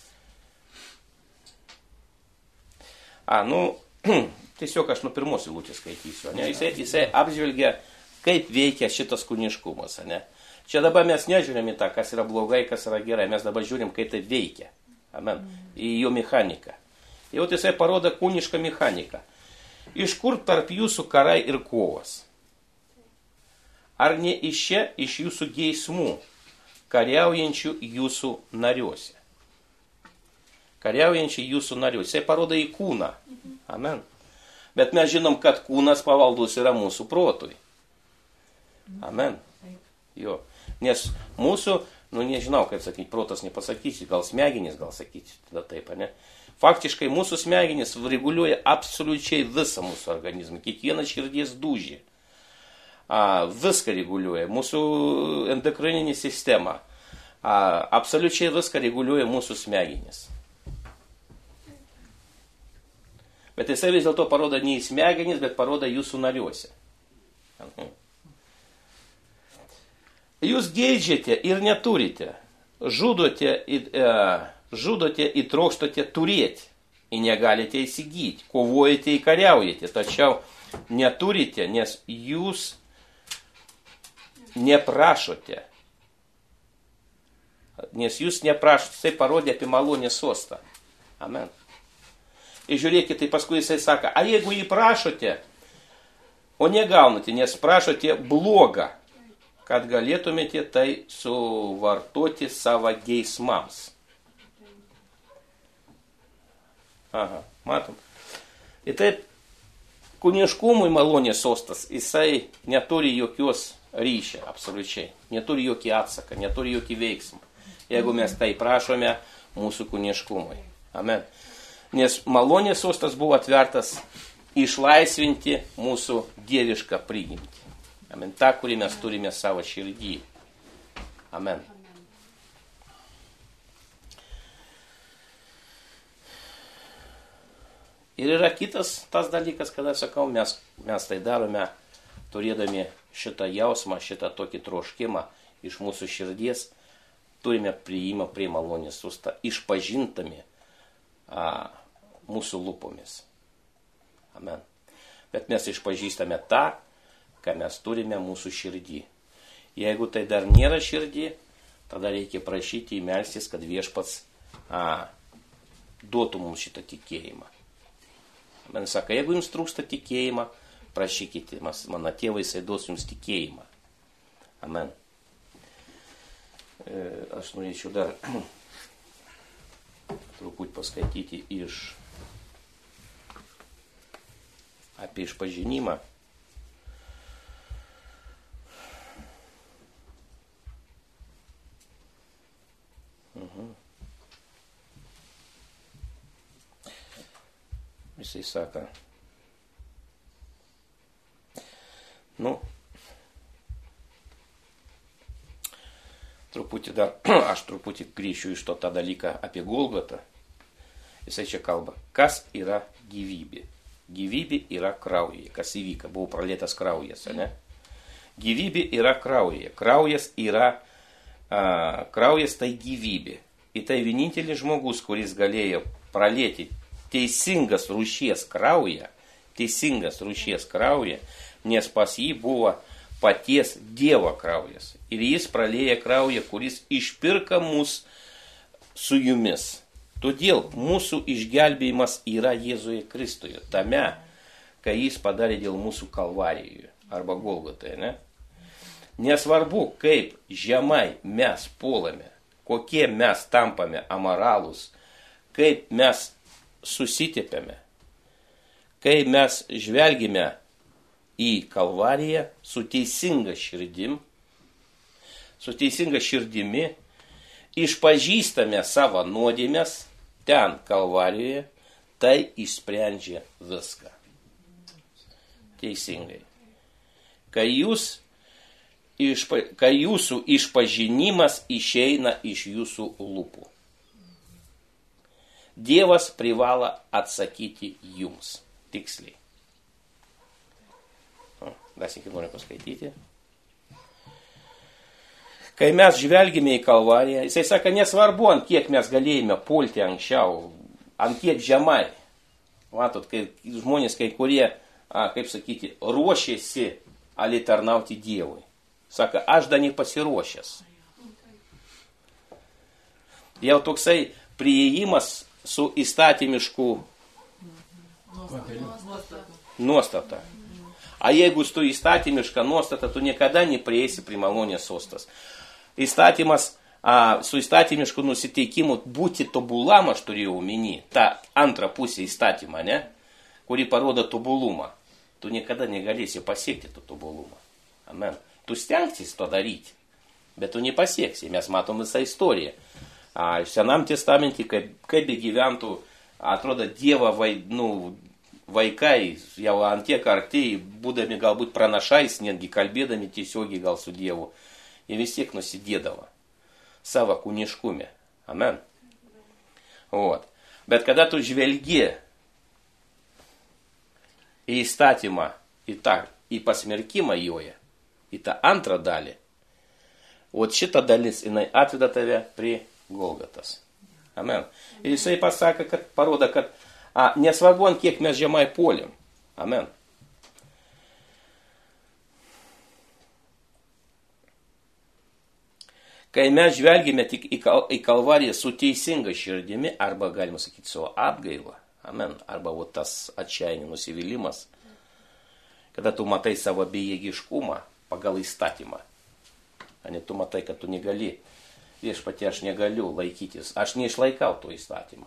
A, nu, tiesiog aš nuo pirmos eilutės skaitysiu. Ne? Jisai, jisai apžvelgia, kaip veikia šitas kūniškumas. Ne? Čia dabar mes nežiūrim į tą, kas yra blogai, kas yra gerai. Mes dabar žiūrim, kaip tai veikia. Amen. Į jo mechaniką. Jau jisai parodo kūnišką mechaniką. Iš kur tarp jūsų karai ir kovas? Ar ne iš čia, iš jūsų geismų, kariaujančių jūsų nariuose? Kariaujančių jūsų nariuose. Jisai parodo į kūną. Amen. Bet mes žinom, kad kūnas pavaldus yra mūsų protui. Amen. Jo. Nes mūsų, nu nežinau, kaip sakyti, protas nepasakysi, gal smegenys, gal sakyti, tada taip, ne? Faktiškai mūsų smegenys reguliuoja absoliučiai visą mūsų organizmą, kiekvieną širdies dūžį. A, viską reguliuoja, mūsų endokrininį sistemą. A, absoliučiai viską reguliuoja mūsų smegenys. Bet jisai vis dėlto parodo ne į smegenys, bet parodo jūsų nariuose. Mhm. Jūs geidžiate ir neturite, žudote, e, žudote ir trokštate turėti, ir negalite įsigyti, kovojate ir kariaujate, tačiau neturite, nes jūs neprašote. Nes jūs neprašote, tai parodė apie malonės sostą. Amen. Ir žiūrėkite, tai paskui jisai sako, a jeigu jį prašote, o negaunate, nes prašote blogą, kad galėtumėte tai suvartoti savo geismams. Aha, matom. Ir taip, kūniškumui malonės sostas, jisai neturi jokios ryšio, absoliučiai. Neturi jokį atsaką, neturi jokį veiksmą. Jeigu mes tai prašome, mūsų kūniškumui. Amen. Nes malonės sostas buvo atvertas išlaisvinti mūsų dievišką prigimtį. Amen. Ta, kurį mes turime savo širdį. Amen. Ir yra kitas tas dalykas, kada sakau, mes, mes tai darome, turėdami šitą jausmą, šitą tokį troškimą iš mūsų širdies, turime priėjimą prie malonės sostą, išpažintami a, mūsų lūpomis. Amen. Bet mes išpažįstame tą, ką mes turime mūsų širdį. Jeigu tai dar nėra širdį, tada reikia prašyti įmelstis, kad viešpats a, duotų mums šitą tikėjimą. Man sako, jeigu jums trūksta tikėjimą, prašykite, mano tėvai, jisai duos jums tikėjimą. Amen. E, aš norėčiau dar truputį paskaityti iš apie išpažinimą. Mhm. Jisai sako, nu, truputį dar, aš truputį grįšiu iš to tą dalyką apie Golgotą. Jisai čia kalba, kas yra gyvybė. Gyvybė yra kraujyje. Kas įvyka, buvo pralietas kraujas, ne? Gyvybė yra kraujyje. Kraujas yra, a, kraujas tai gyvybė. Ir tai vienintelis žmogus, kuris galėjo pralėti teisingas rūšies kraują, teisingas rūšies kraują, nes pas jį buvo paties Dievo kraujas. Ir jis pralėja kraują, kuris išpirka mus su jumis. Todėl mūsų išgelbėjimas yra Jėzuje Kristuje, tame, ką jis padarė dėl mūsų Kalvarijoje arba Golgotoje, ne? Nesvarbu, kaip žemai mes puolame, kokie mes tampame amoralūs, kaip mes susitepėme, kai mes žvelgime į Kalvariją su teisinga širdim, su teisinga širdimi, išpažįstame savo nuodėmes ten Kalvarijoje, tai išsprendžia viską. Teisingai. Kai, jūs, išpa, kai jūsų išpažinimas išeina iš jūsų lūpų, Dievas privalo atsakyti jums tiksliai. Dar sykį noriu paskaityti. Kai mes žvelgime į Kalvariją, jisai sako, nesvarbu, ant kiek mes galėjome pulti anksčiau, ant kiek žemai. Matot, kai žmonės, kai kurie, a, kaip sakyti, ruošėsi ali tarnauti Dievui. Sako, aš dar nepasiruošęs. Jau toksai priėjimas su įstatymišku nuostata. A jeigu tu įstatymišką nuostatą, tu niekada neprieisi prie malonės sostas. Įstatymas, a, su įstatymišku nusiteikimu būti tobulam, aš turėjau omeny, tą antrą pusę įstatymą, ne, kuri parodo tobulumą. Tu niekada negalėsi pasiekti to tobulumą. Amen. Tu stengsis to daryti, bet tu nepasieksi. Mes matom visą istoriją. A, Senam testamente, kaip, kaip gyventų, atrodo, Dievo vai, nu, vaikai, jau antiek arti, būdami galbūt pranašais, netgi kalbėdami tiesiogiai gal su Dievu, jie vis tiek nusidėdavo savo kūniškume. Amen. Ot. Bet kada tu žvelgi į įstatymą, į, tą, į pasmerkimą joje, į tą antrą dalį, o šita dalis, jinai atveda tave prie Golgotas. Amen. Ir jisai pasako, kad parodo, kad a, nesvarbu, ant kiek mes žemai puolim. Amen. Kai mes žvelgime tik į, kal, į Kalvariją su teisinga širdimi, arba galima sakyti savo atgailą, amen, arba o tas atšaini nusivylimas, kada tu matai savo bejėgiškumą pagal įstatymą, ane tu matai, kad tu negali, viešpatie, aš negaliu laikytis, aš neišlaikau to įstatymą.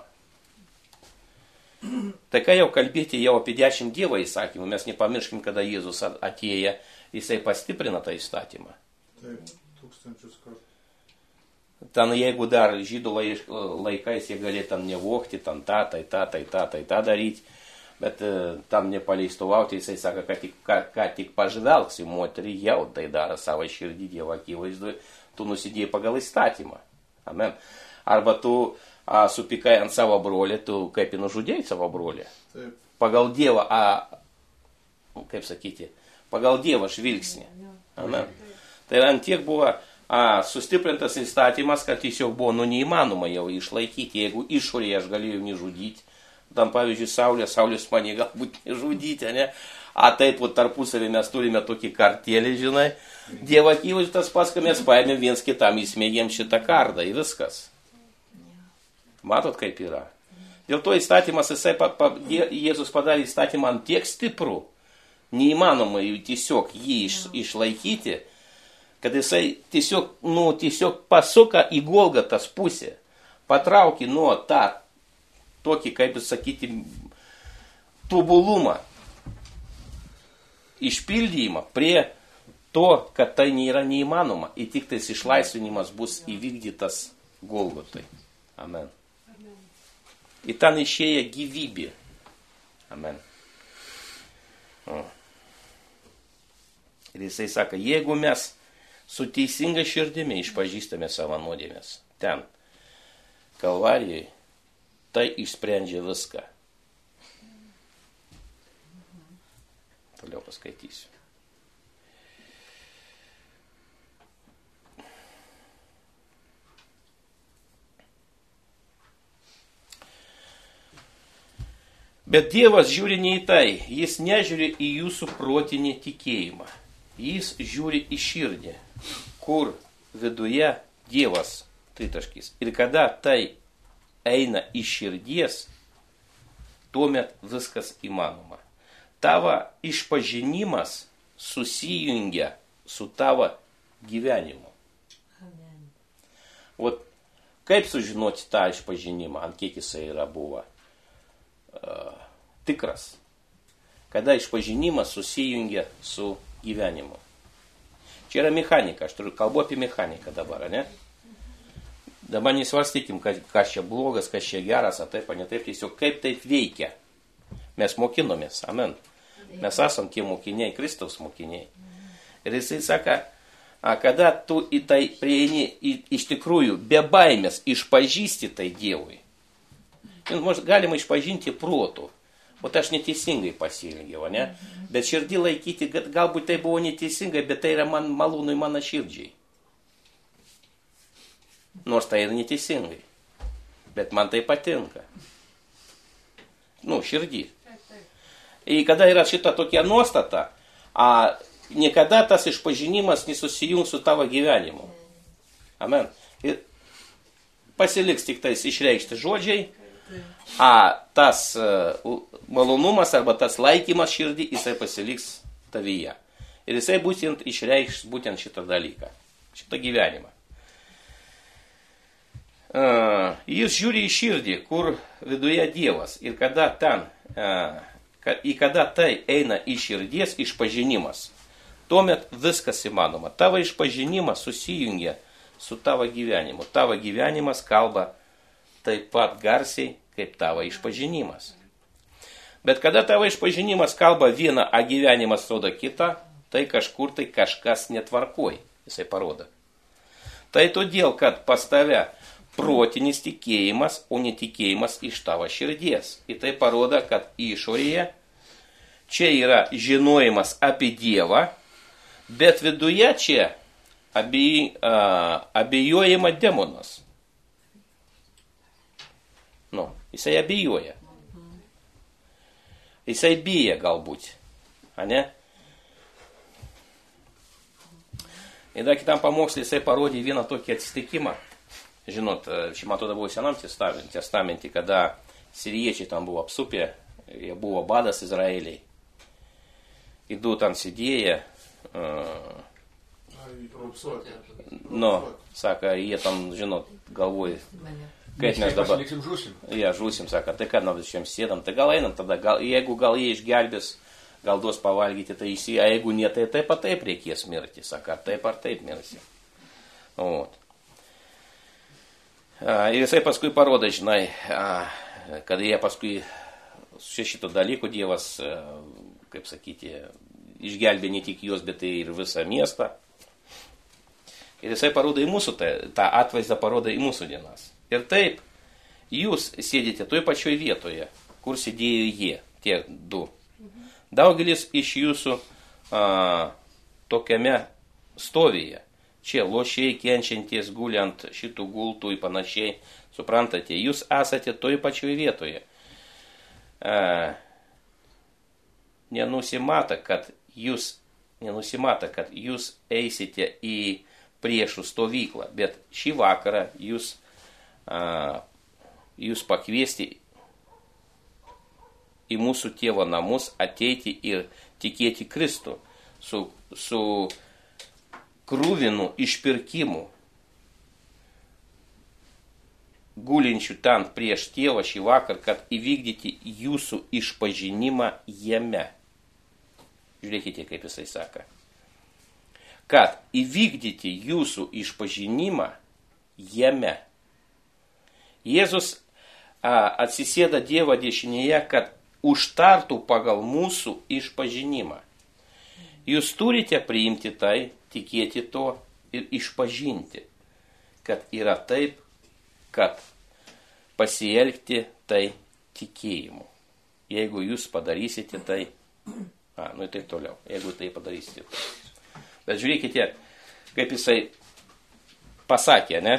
Tai ką jau kalbėti jau apie dešimt Dievo įsakymų, mes nepamirškim, kada Jėzus atėjo, jisai pastiprina tą įstatymą. Taip, tūkstančius kartų. ten jeigu dar žydų lai- laikais jie galėjo ten nevokti, ten tą, tai tą, tai tą, tai tą daryti, bet e, tam nepaleistuvauti, jisai sako, kad tik, ką, ką tik pažvelgsi moterį, jau tai daro savo širdį Dievo akivaizdu, tu nusidėjai pagal įstatymą. Amen. Arba tu a, supykai ant savo brolį, tu kaip ir nužudėjai savo brolį. Taip. Pagal Dievą, a, kaip sakyti, pagal Dievo žvilgsnį. Amen. Tai ant tiek buvo a, sustiprintas įstatymas, kad tiesiog buvo nu neįmanoma jau išlaikyti, jeigu išorėje aš galėjau nežudyti. Tam pavyzdžiui, Saulė, Saulės mane galbūt nežudyti, ne? A taip, o tarpusavį mes turime tokį kartėlį, žinai. Dievo akivaizdžiai tas pats, kai mes paėmėm viens kitam, įsmėgėm šitą kardą ir viskas. Matot, kaip yra. Dėl to įstatymas, jisai, pa, pa, Jėzus padarė įstatymą ant tiek stiprų, neįmanoma jų tiesiog jį iš, išlaikyti, kad jisai tiesiog, nu, tiesiog pasuka į Golgatos pusę, patraukė nuo tą, tokį, kaip sakyti, tobulumą, išpildymą prie to, kad tai nėra neįmanoma ir tik tais išlaisvinimas bus įvykdytas Golgotai. Amen. Ir ten išėja gyvybė. Amen. O. Ir jisai sako, jeigu mes su teisinga širdimi išpažįstame savo nuodėmes, ten, Kalvarijoje, tai išsprendžia viską. Toliau paskaitysiu. Bet Dievas žiūri ne į tai, jis nežiūri į jūsų protinį tikėjimą. Jis žiūri į širdį, kur viduje Dievas tritaškis. Ir kada tai eina iš širdies, tuomet viskas įmanoma. Tavo išpažinimas susijungia su tavo gyvenimu. Amen. Ot, kaip sužinoti tą išpažinimą, ant kiek jisai yra buvo uh, tikras. Kada išpažinimas susijungia su gyvenimu. Čia yra mechanika, aš turiu kalbu apie mechaniką dabar, ne? Dabar nesvarstykim, kas čia blogas, kas čia geras, a taip, a ne taip, tiesiog kaip taip veikia. Mes mokinomės, amen. Mes esam tie mokiniai, Kristaus mokiniai. Ir jisai sako, a, kada tu į tai prieini, į, iš tikrųjų, be baimės išpažįsti tai Dievui. Galima išpažinti protų, o tai aš neteisingai pasielgiau, ne? Bet širdį laikyti, galbūt tai buvo neteisingai, bet tai yra man malūnui mano širdžiai. Nors tai yra neteisingai. Bet man tai patinka. Nu, širdį. Ir kada yra šita tokia nuostata, a, niekada tas išpažinimas nesusijungs su tavo gyvenimu. Amen. Ir pasiliks tik tais išreikšti žodžiai, a tas uh, malonumas arba tas laikymas širdį, jisai pasiliks tavyje. Ir jisai būtent išreikš būtent šitą dalyką, šitą gyvenimą. Uh, jis žiūri į širdį, kur viduje Dievas. Ir kada ten, uh, kad, į kada tai eina į širdies išpažinimas, tuomet viskas įmanoma. Tavo išpažinimas susijungia su tavo gyvenimu. Tavo gyvenimas kalba taip pat garsiai, kaip tavo išpažinimas. Bet kada tavo išpažinimas kalba vieną, a gyvenimas rodo kitą, tai kažkur tai kažkas netvarkoj, jisai parodo. Tai todėl, kad pas tave protinis tikėjimas, o netikėjimas iš tavo širdies. Ir tai parodo, kad išorėje čia yra žinojimas apie Dievą, bet viduje čia abie, a, abejojama demonas. Nu, jisai abejoja. Jisai bijo galbūt. A ne? Ir dar kitam pamokslui jisai parodė vieną tokį atsitikimą. Žinot, čia man atrodo buvo Senam testamente, kada siriečiai tam buvo apsupę, jie buvo badas Izraeliai. Ir du ten sėdėję, uh, nu, sako, jie tam, žinot, galvoja, kaip mes dabar, ja, žūsim, sako, tai kad mes šiam sėdam, tai gal einam tada, gal, jeigu gal jie išgelbės, gal duos pavalgyti, tai jis, a jeigu ne, tai taip ar taip reikės mirti, sako, ar taip ar taip mirsi. O, Ir jisai paskui parodo, žinai, kad jie paskui šito dalykų Dievas, kaip sakyti, išgelbė ne tik juos, bet ir visą miestą. Ir jisai parodo į mūsų, tą, tą atvaizdą parodo į mūsų dienas. Ir taip, jūs sėdite toj pačioj vietoje, kur sėdėjo jie, tie du. Daugelis iš jūsų a, tokiame stovyje. Čia lošiai kenčianties guli ant šitų gultų ir panašiai. Suprantate, jūs esate toj pačioj vietoje. A, nenusimata, kad jūs, nenusimata, kad jūs eisite į priešų stovyklą, bet šį vakarą jūs, a, jūs pakviesti į mūsų tėvo namus ateiti ir tikėti Kristų su, su krūvinu išpirkimu, gulinčių ten prieš tėvą šį vakar, kad įvykdyti jūsų išpažinimą jame. Žiūrėkite, kaip jisai sako. Kad įvykdyti jūsų išpažinimą jame. Jėzus a, atsisėda Dievo dešinėje, kad užtartų pagal mūsų išpažinimą. Jūs turite priimti tai, tikėti to ir išpažinti, kad yra taip, kad pasielgti tai tikėjimu. Jeigu jūs padarysite tai, a, nu ir taip toliau, jeigu tai padarysite. Bet žiūrėkite, kaip jisai pasakė, ne?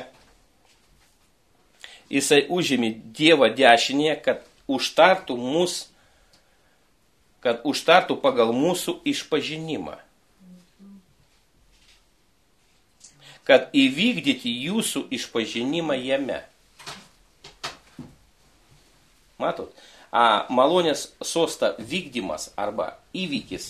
Jisai užėmė Dievo dešinėje, kad užtartų mus, kad užtartų pagal mūsų išpažinimą. Kad įvykdyti jūsų išpažinimą jame. Matot, a, malonės sosta vykdymas arba įvykis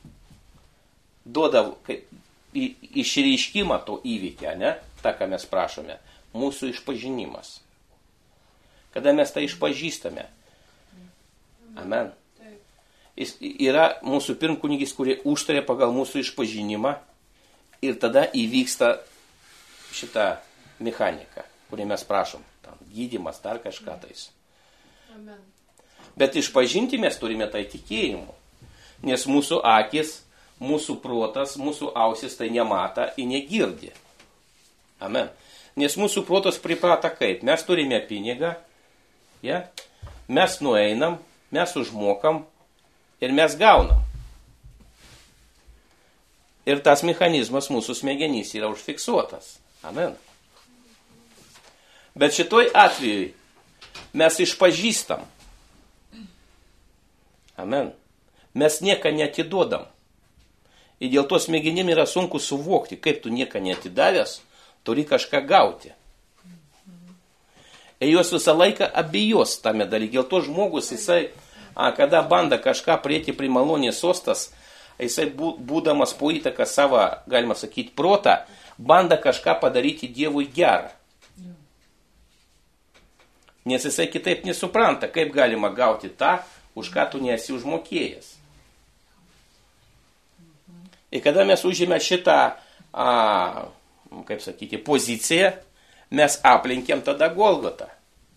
duoda kaip, į, išreiškimą to įvykio, ne? Ta, ką mes prašome, mūsų išpažinimas. Kada mes tai išpažįstame. Amen. Jis yra mūsų pirmkunigis, kurie užtarė pagal mūsų išpažinimą ir tada įvyksta šitą mechaniką, kurį mes prašom. Tam, gydymas, dar kažką tais. Amen. Bet išpažinti mes turime tai tikėjimu. Nes mūsų akis, mūsų protas, mūsų ausis tai nemata ir negirdi. Amen. Nes mūsų protas priprata kaip? Mes turime pinigą, ja? Mes nueinam, mes užmokam ir mes gaunam. Ir tas mechanizmas mūsų smegenys yra užfiksuotas. Amen. Bet šitoj atveju mes išpažįstam. Amen. Mes nieką neatiduodam. Ir dėl to smegenim yra sunku suvokti, kaip tu nieką neatidavęs, turi kažką gauti. Ir jos visą laiką abejos tame dalyke. Dėl to žmogus, jisai, a, kada banda kažką prieiti prie malonės sostas, jisai būdamas po įtaką savo, galima sakyti, protą, banda kažką padaryti Dievui gerą. Nes jisai kitaip nesupranta, kaip galima gauti tą, už ką tu nesi užmokėjęs. Ir kada mes užėmė šitą, a, kaip sakyti, poziciją, mes aplenkėm tada Golgotą.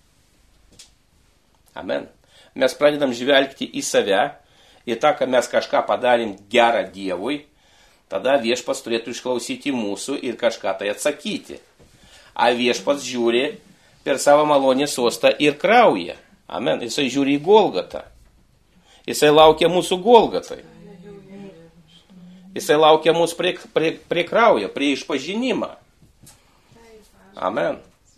Amen. Mes pradedam žvelgti į save, į tą, kad mes kažką padarėm gerą Dievui, tada viešpats turėtų išklausyti mūsų ir kažką tai atsakyti. A viešpats žiūri per savo malonės sostą ir krauja. Amen. Jisai žiūri į Golgotą. Jisai laukia mūsų Golgotai. Jisai laukia mūsų prie, prie, prie kraujo, prie išpažinimą. Amen.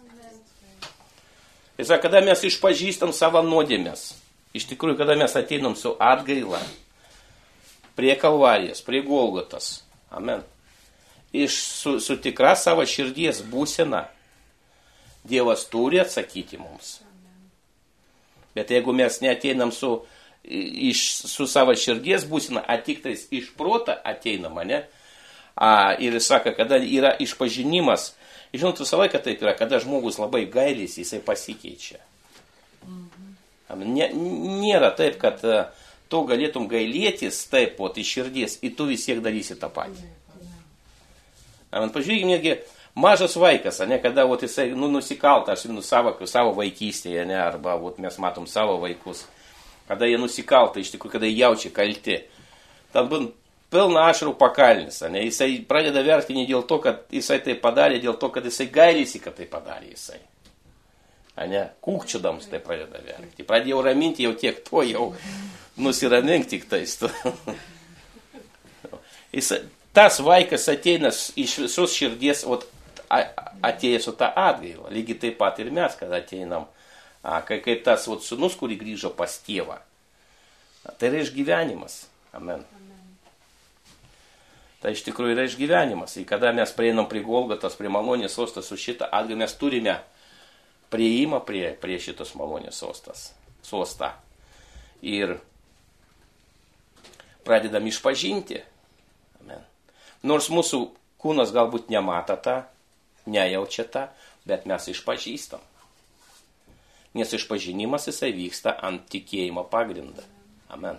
Jisai, kada mes išpažįstam savo nuodėmes, iš tikrųjų, kada mes ateinam su atgaila, prie Kalvarijos, prie Golgotos. Amen. Iš su, su tikra savo širdies būsena Dievas turi atsakyti mums. Bet jeigu mes neateinam su, iš, su savo širdies būsena, a tik tais iš protą ateinam, ne? A, ir jis sako, kada yra išpažinimas, žinot, visą laiką taip yra, kada žmogus labai gailisi, jisai pasikeičia. Amen. Nėra taip, kad tu galėtum gailėtis taip, o tai širdies, ir tu vis tiek darysi tą patį. Amen. Pažiūrėkime, negi mažas vaikas, ne, kada vat, jisai nu, nusikalta, aš nu, savo, savo vaikystėje, ne, arba vat, mes matom savo vaikus, kada jie nusikalta, iš tikrųjų, kada jie jaučia kalti. Ten būn pilna ašarų pakalnis, ne, jisai pradeda verkti ne dėl to, kad jisai tai padarė, dėl to, kad jisai gailisi, kad tai padarė jisai. Ne, kūkčiudams tai pradeda verkti. Pradėjau raminti jau tiek to, jau nusiramink tik tais. Jis, tas vaikas ateina iš visos širdies, ot, atėjęs su tą atgailą. Lygiai taip pat ir mes, kad ateinam, a, kaip, kaip tas ot, sūnus, kurį grįžo pas tėvą. A, tai yra išgyvenimas. Amen. Tai iš tikrųjų yra išgyvenimas. Ir kada mes prieinam prie Golgotos, prie malonės sostos su šitą atgailą, mes turime prieimą prie, prie šitos malonės sostas, sostą. Ir pradedam išpažinti. Amen. Nors mūsų kūnas galbūt nemato tą, nejaučia tą, bet mes išpažįstam. Nes išpažinimas jisai vyksta ant tikėjimo pagrindą. Amen.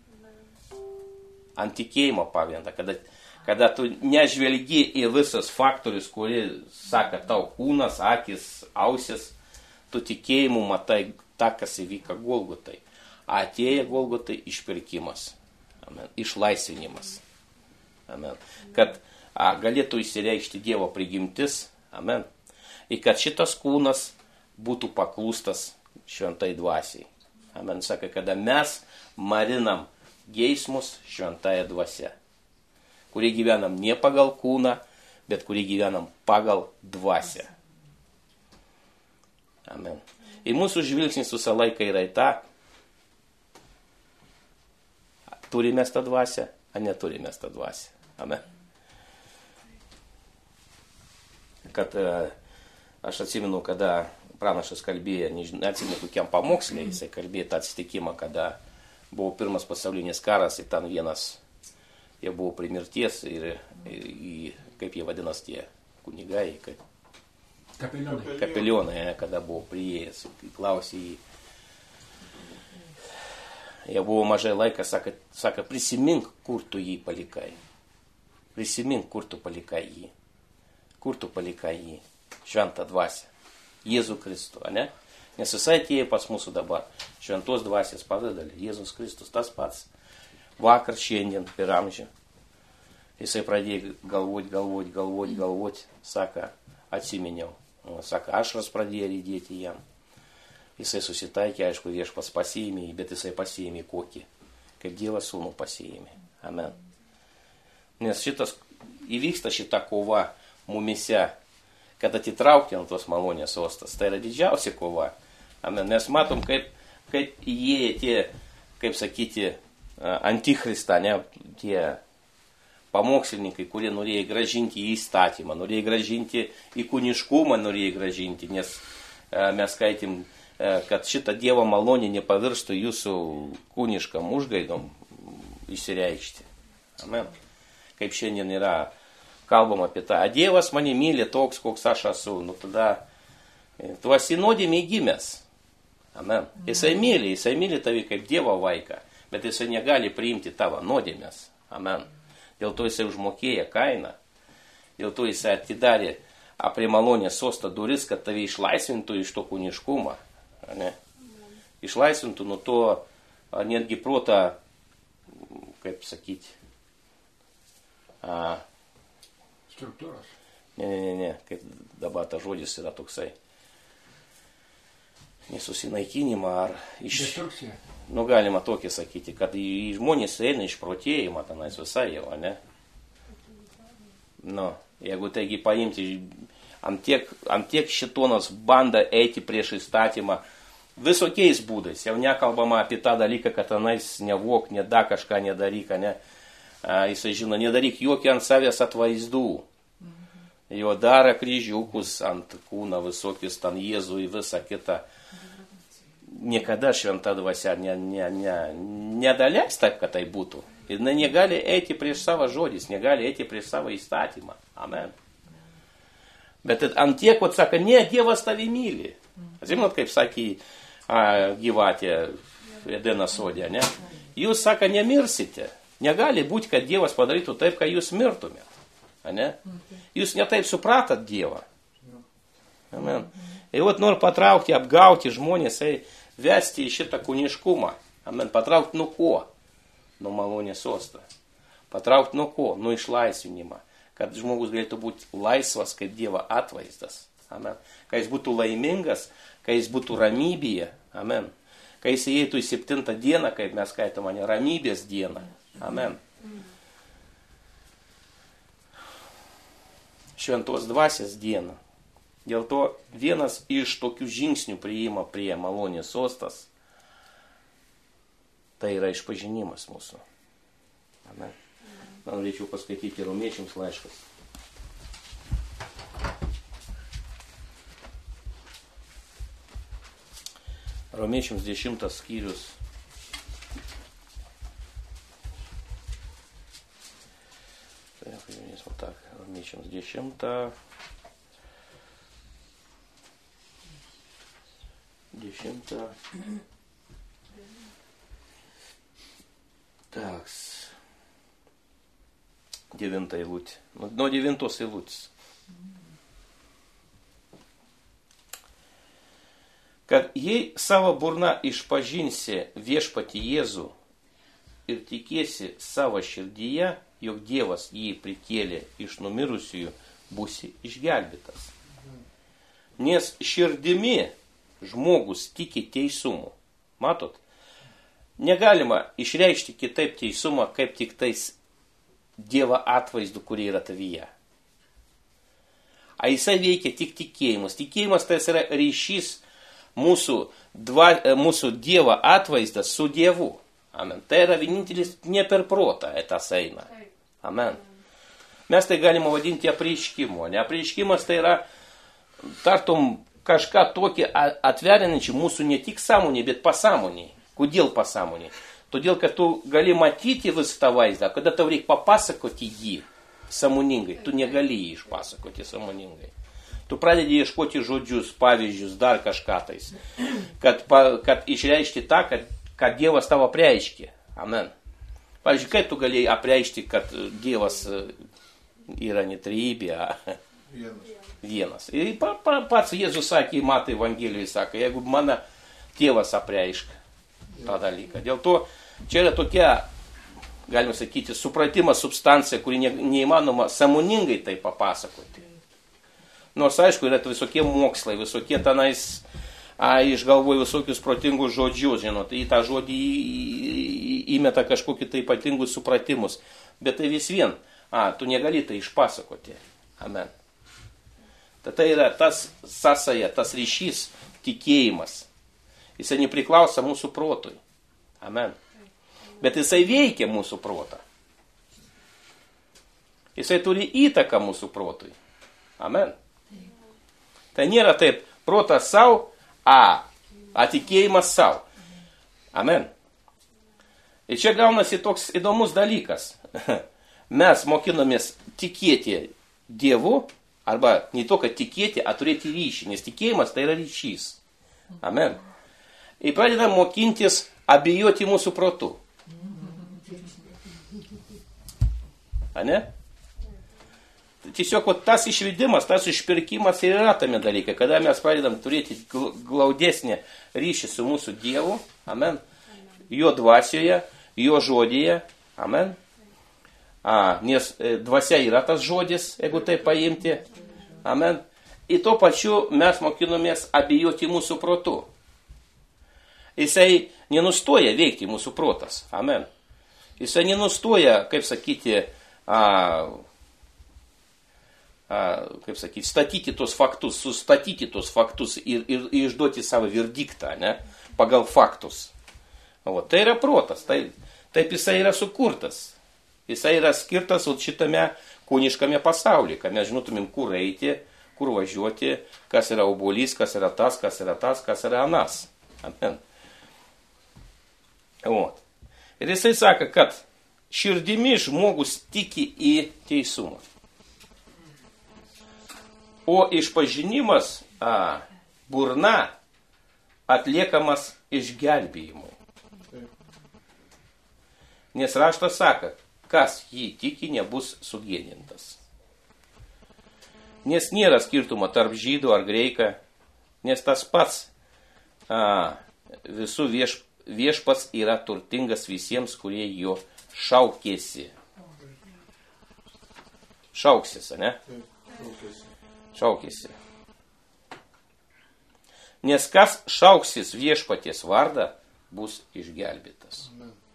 Ant tikėjimo pagrindą, kada, kada tu nežvelgi į visus faktorius, kurie sako tau kūnas, akis, ausis, tu tikėjimu matai tą, kas įvyka Golgotai. Atėję Golgotai išpirkimas. Amen. Išlaisvinimas. Amen. Kad a, galėtų įsireikšti Dievo prigimtis. Amen. Ir kad šitas kūnas būtų paklūstas šventai dvasiai. Amen. Saka, kada mes marinam geismus šventąją dvasią. Kurie gyvenam ne pagal kūną, bet kurie gyvenam pagal dvasią. Amen. Ir mūsų žvilgsnis visą laiką yra į tą, turime tą dvasią, ar neturime tą dvasią. Amen. Kad aš atsimenu, kada pranašas kalbėjo, neatsimenu kokiam pamokslė, jisai kalbėjo tą atsitikimą, kada buvo pirmas pasaulinis karas ir ten vienas, jie buvo prie mirties ir, ir, ir kaip jie vadinas tie kunigai, kaip Kapelionai. Kapelionai, kada buvo priėjęs, klausė jį. Jie buvo mažai laikas, saka, saka, prisimink, kur tu jį palikai. Prisimink, kur tu palikai jį. Kur tu palikai jį. Šventą dvasią. Jėzų Kristų, ne? Nes jisai atėjo pas mūsų dabar. Šventos dvasios pavidalė. Jėzus Kristus tas pats. Vakar, šiandien, per amžių. Jisai pradėjo galvoti, galvoti, galvoti, galvoti. Saka, atsiminiau. Saka, ašras pradėjo rydėti jam. Jisai susitaikė, aišku, viešpats pasiėmė, bet jisai pasiėmė kokį. Kaip Dievas sūnų pasiėmė. Amen. Nes šitas, įvyksta šita kova mumise, kad atitraukti ant tos malonės sostas. Tai yra didžiausia kova. Amen. Mes matom, kaip, kaip jie tie, kaip sakyti, antikristą, ne, tie pamokslininkai, kurie norėjo gražinti į įstatymą, norėjo gražinti į kūniškumą, norėjo gražinti, nes e, mes skaitėm, e, kad šitą Dievo malonę nepavirstų jūsų kūniškam užgaidom išsireikšti. Amen. Kaip šiandien yra kalbama apie tą, a Dievas mane myli toks, koks aš esu, nu tada e, tu esi nuodėmė gimęs. Amen. Jisai myli, jisai myli tavį kaip Dievo vaiką, bet jisai negali priimti tavo nuodėmės. Amen. Dėl to jisai užmokėjo kainą. Dėl to jisai atidarė prie malonės sostą duris, kad tave išlaisvintų iš to kūniškumą. Ne? Išlaisvintų nuo to netgi protą, kaip sakyti, a, Struktūros. ne, ne, ne, ne, kaip dabar tas žodis yra toksai. Nesusinaikinimą ar iš... Destrukcija. Nu, galima tokį sakyti, kad į žmonės eina išprotėjimą tenais visai jau, ne? Nu, jeigu taigi paimti, ant tiek, ant tiek šitonas banda eiti prieš įstatymą visokiais būdais. Jau nekalbama apie tą dalyką, kad tenais nevok, neda kažką nedaryk, ne? A, jisai žino, nedaryk jokį ant savęs atvaizdų. Jo daro kryžiukus ant kūno visokius, ten Jėzų į visą kitą. Niekada šventa dvasia ne, ne, ne, nedaleis taip, kad tai būtų. Ir negali eiti prieš savo žodis, negali eiti prieš savo įstatymą. Amen. Bet ant tiek, kad sako, ne, Dievas tavi myli. Žinot, kaip sakė a, gyvatė Edeno sode, ne? Jūs, sako, nemirsite. Negali būti, kad Dievas padarytų taip, kad jūs mirtumėt. ane? Jūs netaip supratat Dievą. Amen. Ir vat noriu patraukti, apgauti žmonės, ei, vesti į šitą kūniškumą. Amen. Patraukti nuo ko? Nuo malonės sostą. Patraukti nuo ko? Nuo išlaisvinimą. Kad žmogus galėtų būti laisvas kaip Dievo atvaizdas. Amen. Kad jis būtų laimingas, kad jis būtų ramybėje. Amen. Kad jis įeitų į septintą dieną, kaip mes skaitome, ramybės dieną. Amen. Šventos dvasios dieną. Dėl to vienas iš tokių žingsnių priima prie malonės sostas, tai yra išpažinimas mūsų. Amen. Man norėčiau paskaityti Romiečiams laiškas. Romiečiams dešimtas skyrius. Так, Romiečiams dešimtą. Dešimtą. Так. Девятая eilutė. Nuo devintos eilutės. Kad jei savo burna išpažinsi viešpatį Jėzų ir tikėsi savo širdyje, jog Dievas jį prikėlė iš numirusiųjų, būsi išgelbėtas. Nes širdimi žmogus tiki teisumu. Matot? Negalima išreikšti kitaip teisumą, kaip tik tais Dievo atvaizdu, kurį yra tavyje. A jisai veikia tik tikėjimas. Tikėjimas tai yra ryšys mūsų, dva, mūsų Dievo atvaizdas su Dievu. Amen. Tai yra vienintelis ne per protą tas eina. Amen. Mes tai galime vadinti apreiškimu. Ne apreiškimas tai yra tartum kažką tokį atverinančių mūsų ne tik sąmonį, bet pasąmonį. Kodėl pasąmonį? Todėl, kad tu gali matyti visą tą vaizdą, kada tau reikia papasakoti jį sąmoningai, tu negali jį išpasakoti sąmoningai. Tu pradedi ieškoti žodžius, pavyzdžius, dar kažką tais, kad, kad išreišti tą, kad, kad Dievas tavo apreiškė. Amen. Pavyzdžiui, kaip tu galėjai apreišti, kad Dievas yra ne trejybė, vienas. vienas. Ir pa, pa, pats Jėzus sakė, matai Evangelijoje, sako, jeigu mano tėvas apreišk tą dalyką. Dėl to čia yra tokia, galima sakyti, supratimas, substancija, kuri ne, neįmanoma sąmoningai tai papasakoti. Nors aišku, yra visokie mokslai, visokie tenais a, išgalvoja visokius protingus žodžius, žinot, į tą žodį į, į, įmeta kažkokį tai ypatingus supratimus. Bet tai vis vien, a, tu negali tai išpasakoti. Amen. Tai, tai yra tas sąsaja, tas ryšys, tikėjimas. Jisai nepriklauso mūsų protui. Amen. Bet jisai veikia mūsų protą. Jisai turi įtaką mūsų protui. Amen. Tai nėra taip, protas savo, a, a tikėjimas savo. Amen. Ir čia gaunasi toks įdomus dalykas. Mes mokinomės tikėti Dievu, arba ne to, kad tikėti, a turėti ryšį, nes tikėjimas tai yra ryšys. Amen. Ir pradedam mokintis abejoti mūsų protu. Ane? Tiesiog vat, tas išvedimas, tas išpirkimas ir yra tame dalykai, kada mes pradedam turėti glaudesnį ryšį su mūsų Dievu, amen, jo dvasioje, jo žodyje, amen. A, nes dvasia yra tas žodis, jeigu tai paimti, amen. Ir tuo pačiu mes mokinomės abejoti mūsų protu. Jisai nenustoja veikti mūsų protas. Amen. Jisai nenustoja, kaip sakyti, a, a, kaip sakyti, statyti tos faktus, sustatyti tos faktus ir, ir, ir išduoti savo verdiktą, ne, pagal faktus. O, tai yra protas, tai, taip jisai yra sukurtas. Jisai yra skirtas šitame kūniškame pasaulyje, kad mes žinotumėm, kur eiti, kur važiuoti, kas yra obuolys, kas yra tas, kas yra tas, kas yra anas. Amen. O. Ir jisai sako, kad širdimi žmogus tiki į teisumą. O išpažinimas a, burna atliekamas išgelbėjimui. Nes raštas sako, kas jį tiki, nebus sugėdintas. Nes nėra skirtumo tarp žydų ar greika, nes tas pats a, visų vieš, viešpats yra turtingas visiems, kurie jo šaukėsi. Šauksis, ne? Šaukėsi. Nes kas šauksis viešpaties vardą, bus išgelbėtas.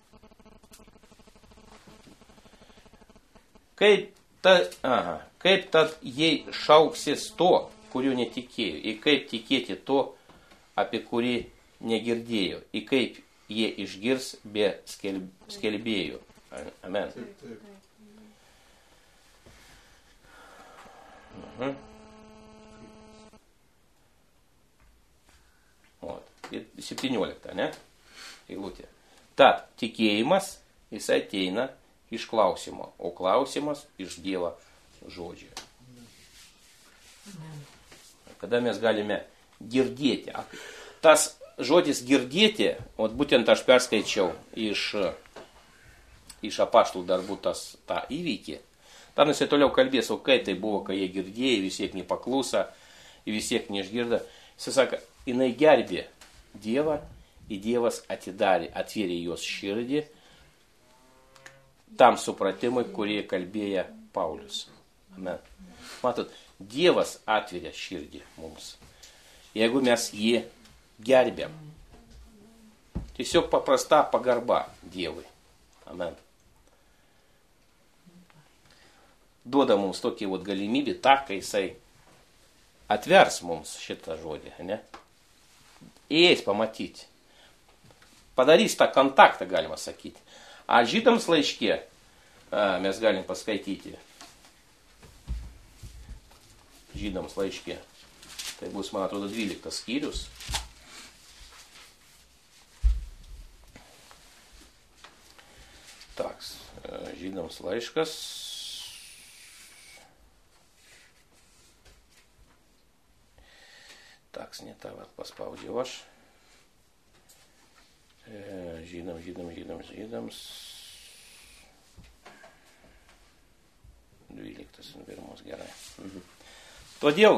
Kaip, ta, aha, kaip tad jei šauksis to, kuriuo netikėjo, ir kaip tikėti to, apie kurį negirdėjo, ir kaip jie išgirs be skelb, skelbėjų. Amen. Taip, taip. Mhm. Вот. septyniolikta, ne? Eilutė. Tad tikėjimas, jis ateina iš klausimo, o klausimas iš Dievo žodžio. Kada mes galime girdėti. Tas žodis girdėti, o būtent aš perskaičiau iš, iš apaštalų darbų tas, tą įvykį. Tam jisai toliau kalbės, o kai tai buvo, kai jie girdėjo, vis tiek nepaklausa, vis tiek neišgirda. Jisai sako, jinai gerbė Dievą, ir Dievas atidarė, atvėrė jos širdį tam supratimui, kurį kalbėjo Paulius. Amen. Matot, Dievas atveria širdį mums, jeigu mes jį gerbėm. Tiesiog paprasta pagarba Dievui. Amen. Duoda mums tokį vat galimybę, tą, kai jisai atvers mums šitą žodį, ne? Įeis pamatyti. Padarys tą kontaktą, galima sakyti. A žydams laiške a, mes galim paskaityti. Žydams laiške. Tai bus, man atrodo, dvyliktas skyrius. Taks, žydams laiškas. Taks, ne tą paspaudžiau aš. Žydams, žydams, žydams, žydams. dvyliktas pirmos, gerai. Mhm. Todėl,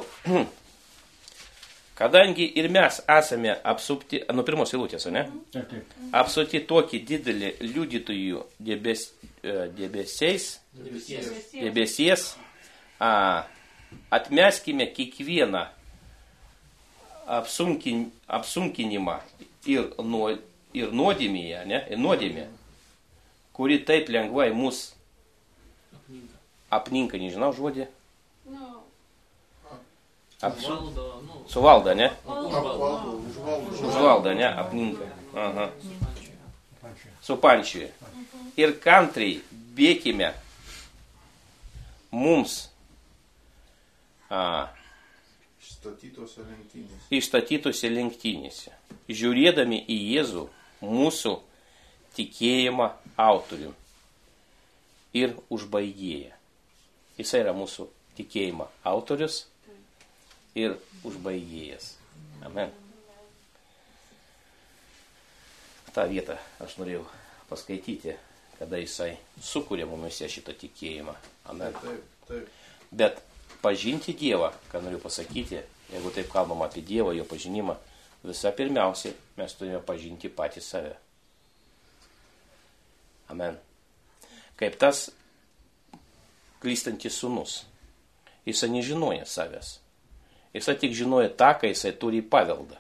kadangi ir mes esame apsupti, nuo pirmos eilutės, ne? Taip, taip. Apsupti tokį didelį liudytojų debes, debesiais, Debesies. debesies, a, atmeskime kiekvieną apsunkin, apsunkinimą ir, nuo, ir nuodėmėje, ne? Ir nuodėmė, kuri taip lengvai mus Apninka. apninka, nežinau žodį. Nu, Apsu, Valdo, nu, suvalda, ne? Apvaldo, užvaldo. Užvalda, ne? Apninka. Aha. supančioje. Pančia. Supančiuje. Ir kantriai bėkime mums a, Statytose lenktynėse. išstatytose lenktynėse, žiūrėdami į Jėzų, mūsų tikėjimą autorių ir užbaigėją. Jis yra mūsų tikėjimą autorius ir užbaigėjas. Amen. tą vietą aš norėjau paskaityti, kada jisai sukūrė mumise šitą tikėjimą. Amen. Taip, taip. Bet pažinti Dievą, ką noriu pasakyti, jeigu taip kalbam apie Dievą, jo pažinimą, visą pirmiausiai mes turime pažinti patį save. Amen. Kaip tas klystantis sūnus. Jisai nežinoja savęs. Jisai tik žinoja tą, ką jisai turi paveldą.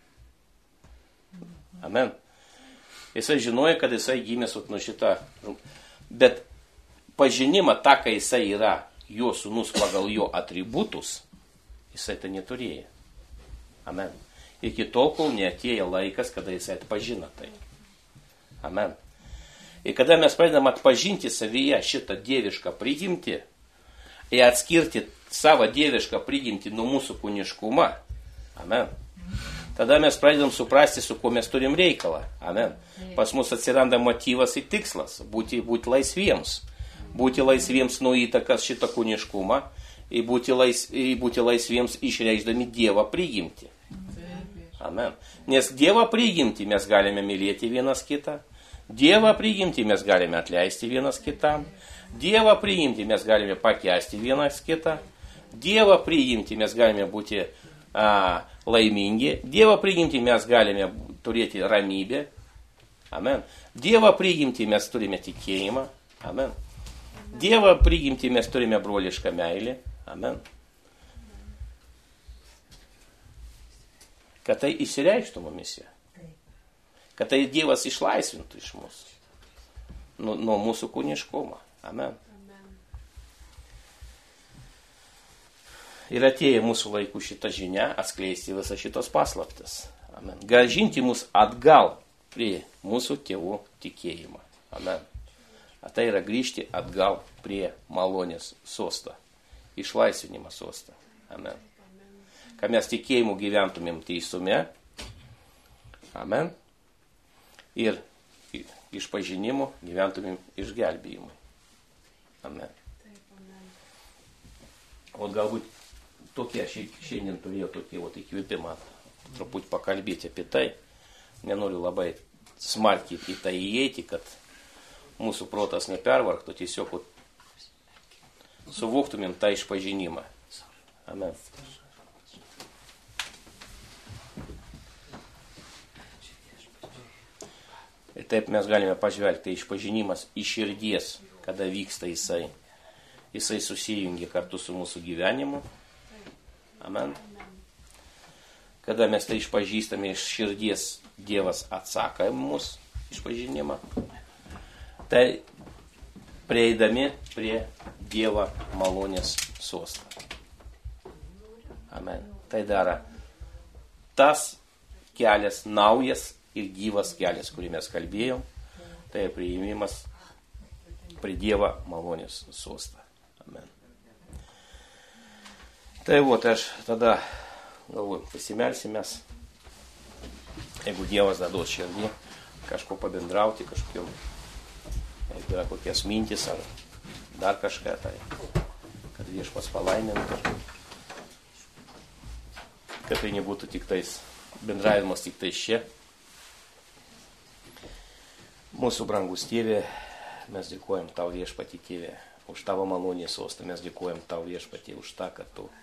Amen. Jisai žinoja, kad jisai gimęs nuo šitą. Bet pažinimą tą, ką jisai yra, jo sūnus pagal jo atributus, jisai tai neturėjo. Amen. Iki tol, kol neatėjo laikas, kada jisai atpažino tai. Amen. Ir kada mes pradedam atpažinti savyje šitą dievišką prigimtį ir atskirti savo dievišką prigimtį nuo mūsų kūniškumą, amen, tada mes pradedam suprasti, su kuo mes turim reikalą. Amen. Pas mus atsiranda motyvas ir tikslas būti, būti laisviems. Būti laisviems nuo įtakas šitą kūniškumą ir būti, lais, ir būti laisviems išreikšdami Dievą prigimtį. Amen. Nes Dievą prigimtį mes galime mylėti vienas kitą. Dievą prigimtį mes galime atleisti vienas kitam. Dievą prigimtį mes galime pakęsti vienas kitą. Dievą priimti mes galime būti a, laimingi, Dievą priimti mes galime turėti ramybę. Amen. Dievą priimti mes turime tikėjimą. Amen. Dievą priimti mes turime brolišką meilę. Amen. Kad tai išsireikštų mumise. Kad tai Dievas išlaisvintų iš mūsų. Nuo, nuo mūsų kūniškumo. Amen. Ir atėjo mūsų laikų šitą žinią atskleisti visą šitos paslaptis. Amen. Grąžinti mus atgal prie mūsų tėvų tikėjimą. Amen. A tai yra grįžti atgal prie malonės sostą. Išlaisvinimą sostą. Amen. Kad mes tikėjimu gyventumėm teisume. Amen. Ir išpažinimu gyventumėm išgelbėjimu. Amen. O galbūt tokie šiandien turėjau tokį vat, įkvėpimą truputį pakalbėti apie tai. Nenoriu labai smarkiai į tai įeiti, kad mūsų protas nepervargtų, tiesiog suvoktumėm tą išpažinimą. Amen. Ir taip mes galime pažvelgti išpažinimas iš širdies, kada vyksta jisai. Jisai susijungia kartu su mūsų gyvenimu. Amen. Kada mes tai išpažįstame iš širdies, Dievas atsaka į mūsų išpažinimą. Tai prieidami prie Dievo malonės sostą. Amen. Tai daro tas kelias naujas ir gyvas kelias, kurį mes kalbėjom. Tai priėmimas prie Dievo malonės sostą. Amen. Tai вот, aš tada galvoju, pasimelsimės, jeigu Dievas dados širdį, kažko pabendrauti, kažkokiu, jeigu yra kokias mintis ar dar kažką, tai kad Viešpats palaimintų, kad tai nebūtų tik tais bendravimas tik tais čia. Mūsų brangus Tėve, mes dėkojam Tau, Viešpatie Tėve, už Tavo malonės sostą, mes dėkojam Tau, Viešpatie, už tą, kad Tu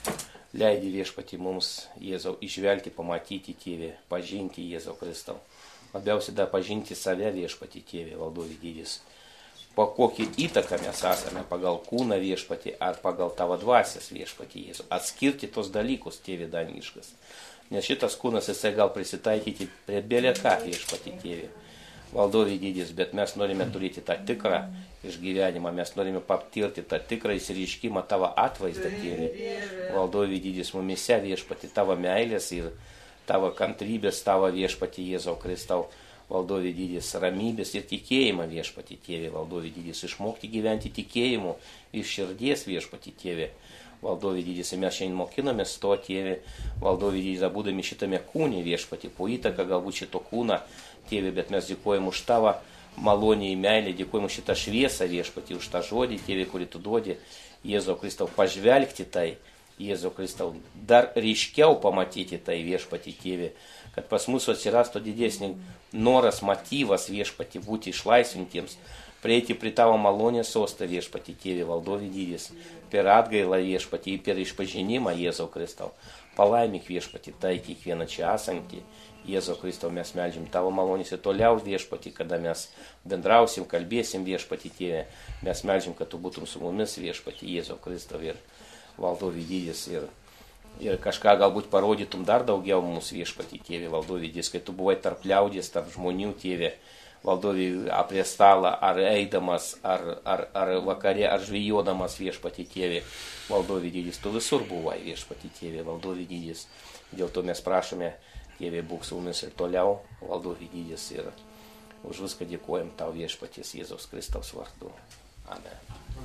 leidi, Viešpatie, mums, Jėzau, išvelgti, pamatyti, Tėve, pažinti Jėzau Kristau. Labiausiai dar pažinti save, Viešpatie, Tėve, Valdovė didis. Po kokį įtaką mes esame pagal kūną, Viešpatie, ar pagal Tavo dvasias, Viešpatie, Jėzau. Atskirti tos dalykus, Tėve, dangiškas. Nes šitas kūnas, jisai gal prisitaikyti prie belėką, Viešpatie, Tėve. Valdovė didis, bet mes norime turėti tą tikrą išgyvenimą, mes norime patirti tą tikrą įsireiškimą Tavo atvaizdą, Tėve. Valdovė didis mumise, Viešpatie, Tavo meilės ir Tavo kantrybės, Tavo, Viešpatie, Jėzau Kristau, Valdovė didis, ramybės ir tikėjimą, Viešpatie, Tėve. Valdovė didis, išmokti gyventi tikėjimu iš širdies, Viešpatie, Tėve. Valdovė didis, mes šiandien mokinomės to, Tėve. Valdovė didis, būdami šitame kūne, Viešpatie, po įtaką galbūt šito kūną, Tėve, bet mes dėkojam už Tavo malonę į meilę, dėkojam už šitą šviesą, Viešpatie, už tą žodį, Tėve, kurį Tu duodi, Jėzau Kristau, pažvelgti tai, Jėzau Kristau, dar ryškiau pamatyti tai, Viešpatie, Tėve, kad pas mūsų atsirastų didesnį noras, motyvas, Viešpatie, būti išlaisvintiems, prieiti prie Tavo malonės sostą, Viešpatie, Tėve, Valdovė didis, per atgailą, Viešpatie, per išpažinimą, Jėzau Kristau. Palaimik, Viešpatie, tai kiekvieną čia esantį. Jėzau Kristau, mes meldžiam Tavo malonės ir toliau, Viešpatie, kada mes bendrausim, kalbėsim, Viešpatie, Tėve. Mes meldžiam, kad Tu būtum su mumis, Viešpatie, Jėzau Kristau, ir Valdovė didis. Ir, ir kažką galbūt parodytum dar daugiau mūsų, Viešpatie, Tėve, Valdovė didis, kai Tu buvai tarp liaudies, tarp žmonių, Tėve. Valdovė prie stalą, ar eidamas, ar, ar, ar vakare, ar žvejodamas, Viešpatie, Tėve. Valdovė didis, Tu visur buvai, Viešpatie, Tėve, Valdovė didis. Dėl to mes prašome, Tėve, būk su mumis ir toliau, Valdovė didis, ir už viską dėkojam Tau, Viešpaties Jėzaus Kristaus vardu. Amen.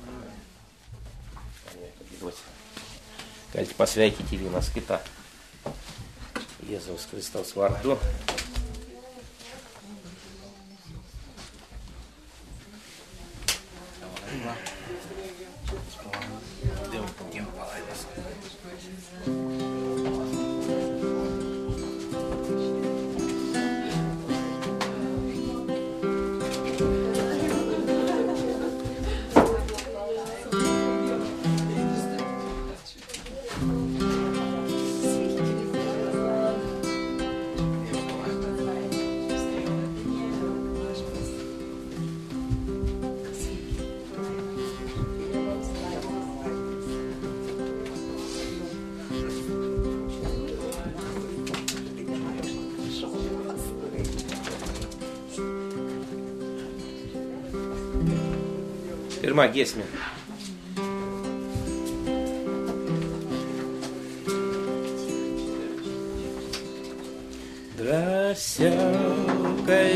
Amen. Galite pasveikyti vienas kitą Jėzaus Kristaus vardu. Dievo, Dievo palaidas. Pirma giesmė. Drąsiau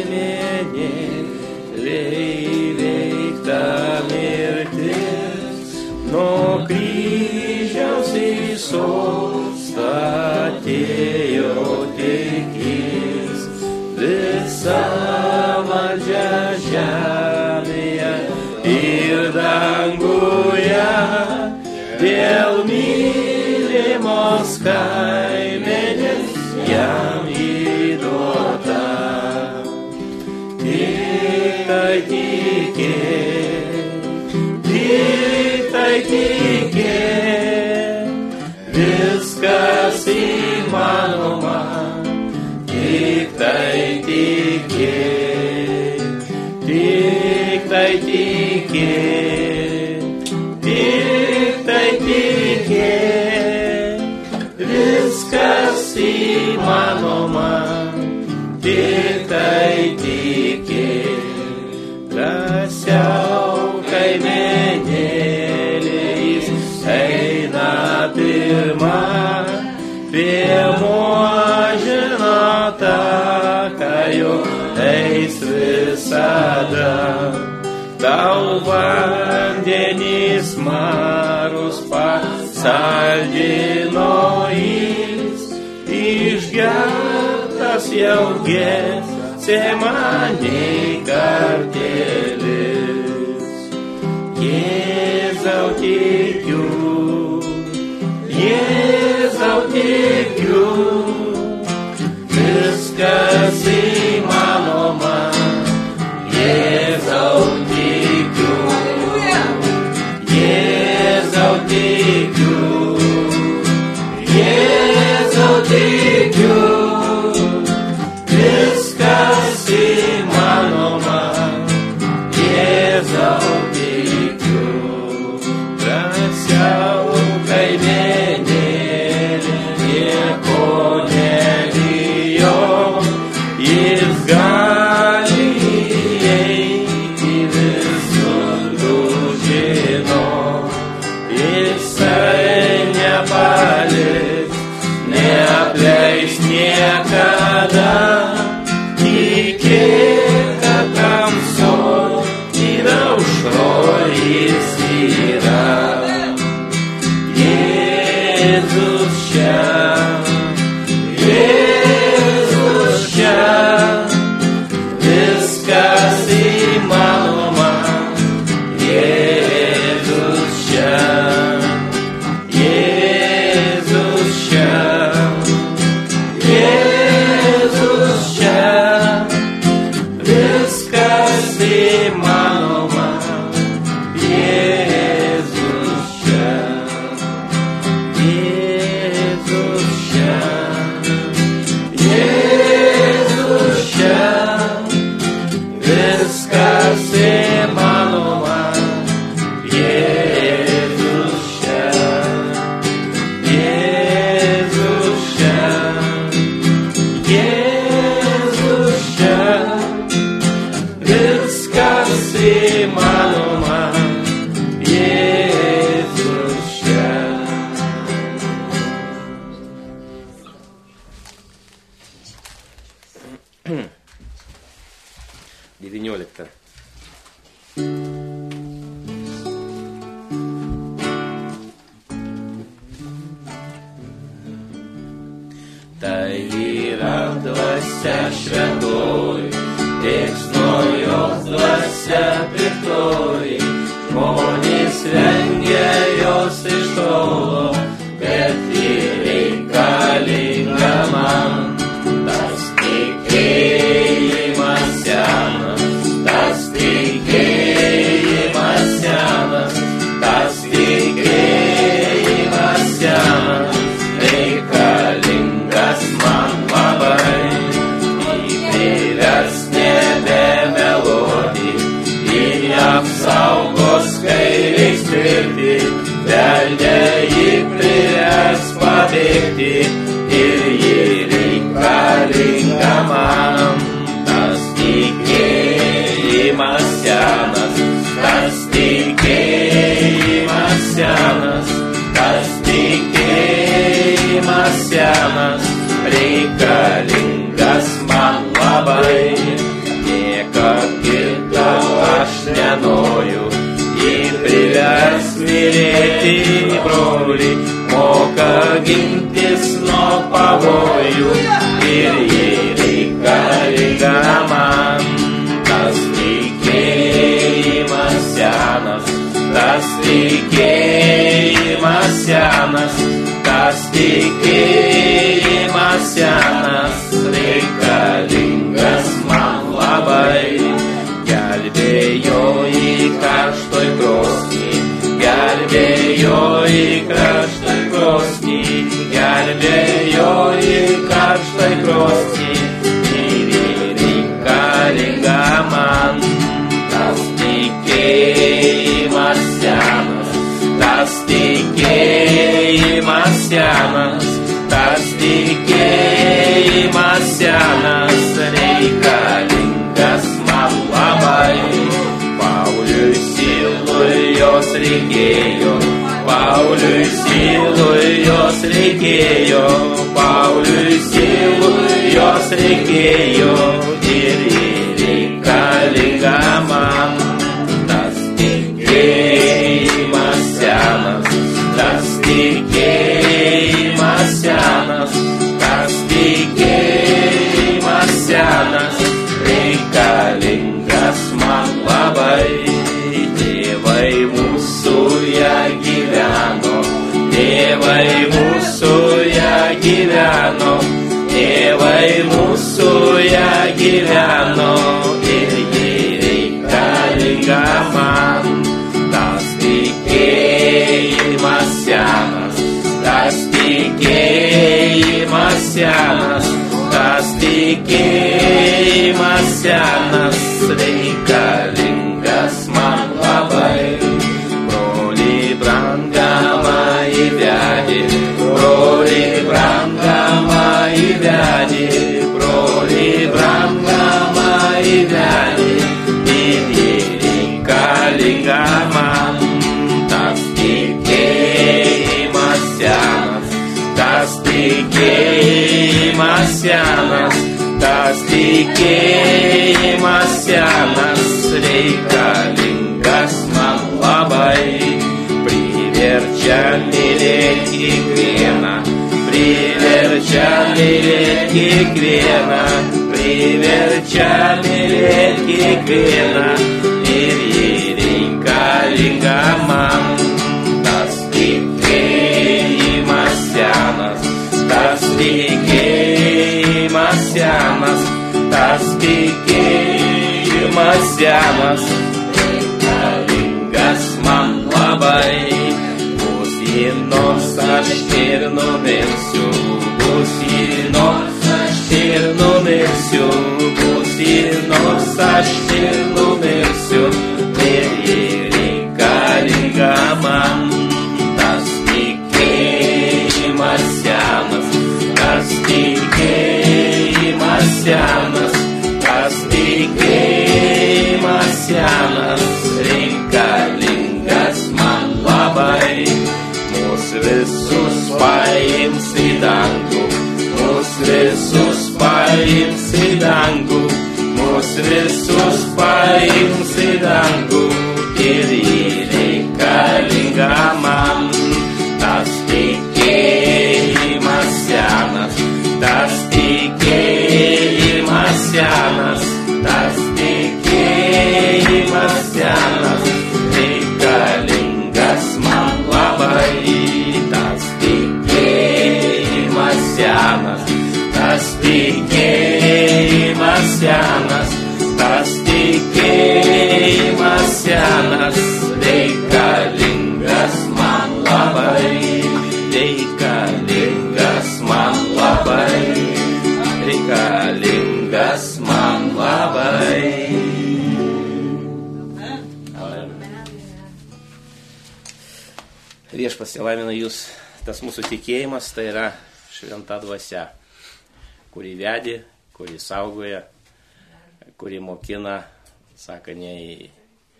kaimynėliai įveikta mirtis, nuo kryžiaus į sostą atėjo tik jis. Visa valdžia žemėje ir danguje dėl mylimos kaimenės jam įduota. Tik tai tikėk, tik tai tikėk, viskas įmanoma. Tik tai tikėk, tik tai tikėk, tik tai tikėk, viskas įmanoma. Tik tai tikėk, drąsiau kaimynėliais eina pirma, pirmuo žino taką, jo eis visada. Tau vandenys marus pasaldino jis, išgertas jau Getsemanėj kartėlis. Jėzau tikiu, Jėzau tikiu, viskas įmanoma. Jėzau tikiu, Jėzau tikiu, Jėzau tikiu, viskas įmanoma. Jėzau tikiu, drąsiau kaimynėli, nieko nebijok, jis gali įeiti visur, tu žino, jisai nepaliks, neapleis niekada. Tikėk, kad tamsoj ir aušroj jis yra. Jėzus čia, Jėzus čia, viskas įmanoma. Jėzus čia, Jėzus čia, Jėzus čia, viskas įmanoma. Jėzus čia, Jėzus čia, Jėzus čia, viskas įmanoma. Jėzus čia, Jėzus čia, Jėzus čia, viskas įmanoma. Jėzus čia. Девятнадцатое. Tai yra dvasia šventoji, tėksno jos dvasia piktoji, žmonės vengia jos iš tolo, bet ji reikalinga man. Tas tikėjimas senas, tas tikėjimas senas, tas tikėjimas senas, reikalingas man labai. Įprivers nebemeluoti, ir apsaugos, kai reiks tvirti, velnia jį privers pabėgti, ir jį reikalinga man. Tas tikėjimas senas, tas tikėjimas senas, reikalingas man labai. Nieko kito aš nenoriu, jį privers mylėti brolį, moka gintis nuo pavojų ir jį reikalinga man. Tas tikėjimas senas, tas tikėjimas senas, tas tikėjimas senas, reikalingas man labai. Gelbėjo į karštoj krosnį, gelbėjo į karštoj krosnį, gelbėjo į karštoj krosnį, ir reikalinga man. Tas tikėjimas senas, tas tikėjimas senas, tas tikėjimas senas, reikalingas man labai. Pauliui Silui jos reikėjo, Pauliui Silui jos reikėjo, Pauliui Silui jos reikėjo, ir reikalinga man. Tas tikėjimas senas, tas tikėjimas senas, tas tikėjimas senas, reikalingas man labai. Tėvai mūsų ją gyveno, tėvai mūsų ją gyveno, tėvai mūsų ją gyveno, ir ji reikalinga man. Tas tikėjimas senas, tas tikėjimas senas, tas tikėjimas senas, reikalingas man labai. Broli brangama įvedė, broli brangama įvedė, broli brangama įvedė, ir ji reikalinga man. Tas tikėjimas senas, tas tikėjimas senas, tas tikėjimas senas, reikalingas man labai. Priverčia mylėti kiekvieną, priverčia mylėti kiekvieną, priverčia mylėti kiekvieną, ir ji reikalinga man. Tas tikėjimas senas, tas tikėjimas senas, tas tikėjimas senas, reikalingas man labai. Bus jį nors aš ir numirsiu, bus jį nors aš ir numirsiu, bus jį nors aš ir numirsiu, ir jį reikalinga man. Tas tikėjimas senas, tas tikėjimas senas, tas tikėjimas senas, reikalingas man labai. Mūsų visus paims į dangų, mūsų visus paims į dangų, mūsų visus paims į dangų, ir ji reikalinga man. Tas tikėjimas senas, tas tikėjimas senas, tas tikėjimas senas, reikalingas man labai. Tas tikėjimas senas, tas tikėjimas senas, tas tikėjimas senas, reikalingas man labai. Reikalingas man labai, reikalingas man labai. Viešpats telaimina jūs, tas mūsų tikėjimas, tai yra šventa dvasia, kuri vedė, kuri saugoja, kuri mokina, sako, ne,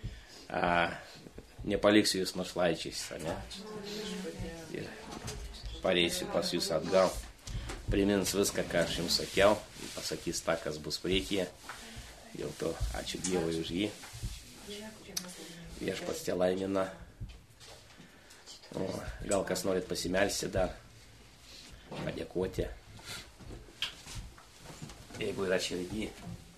a, nepaliksiu jūs našlaičiais, ne? Ir pareisiu pas jūs atgal. Primins viską, ką aš jums sakiau, pasakys tą, kas bus priekyje. Dėl to ačiū Dievui už jį. Viešpats te laimina. O, gal kas norit pasimelsti dar, padėkoti. Jeigu yra širdį.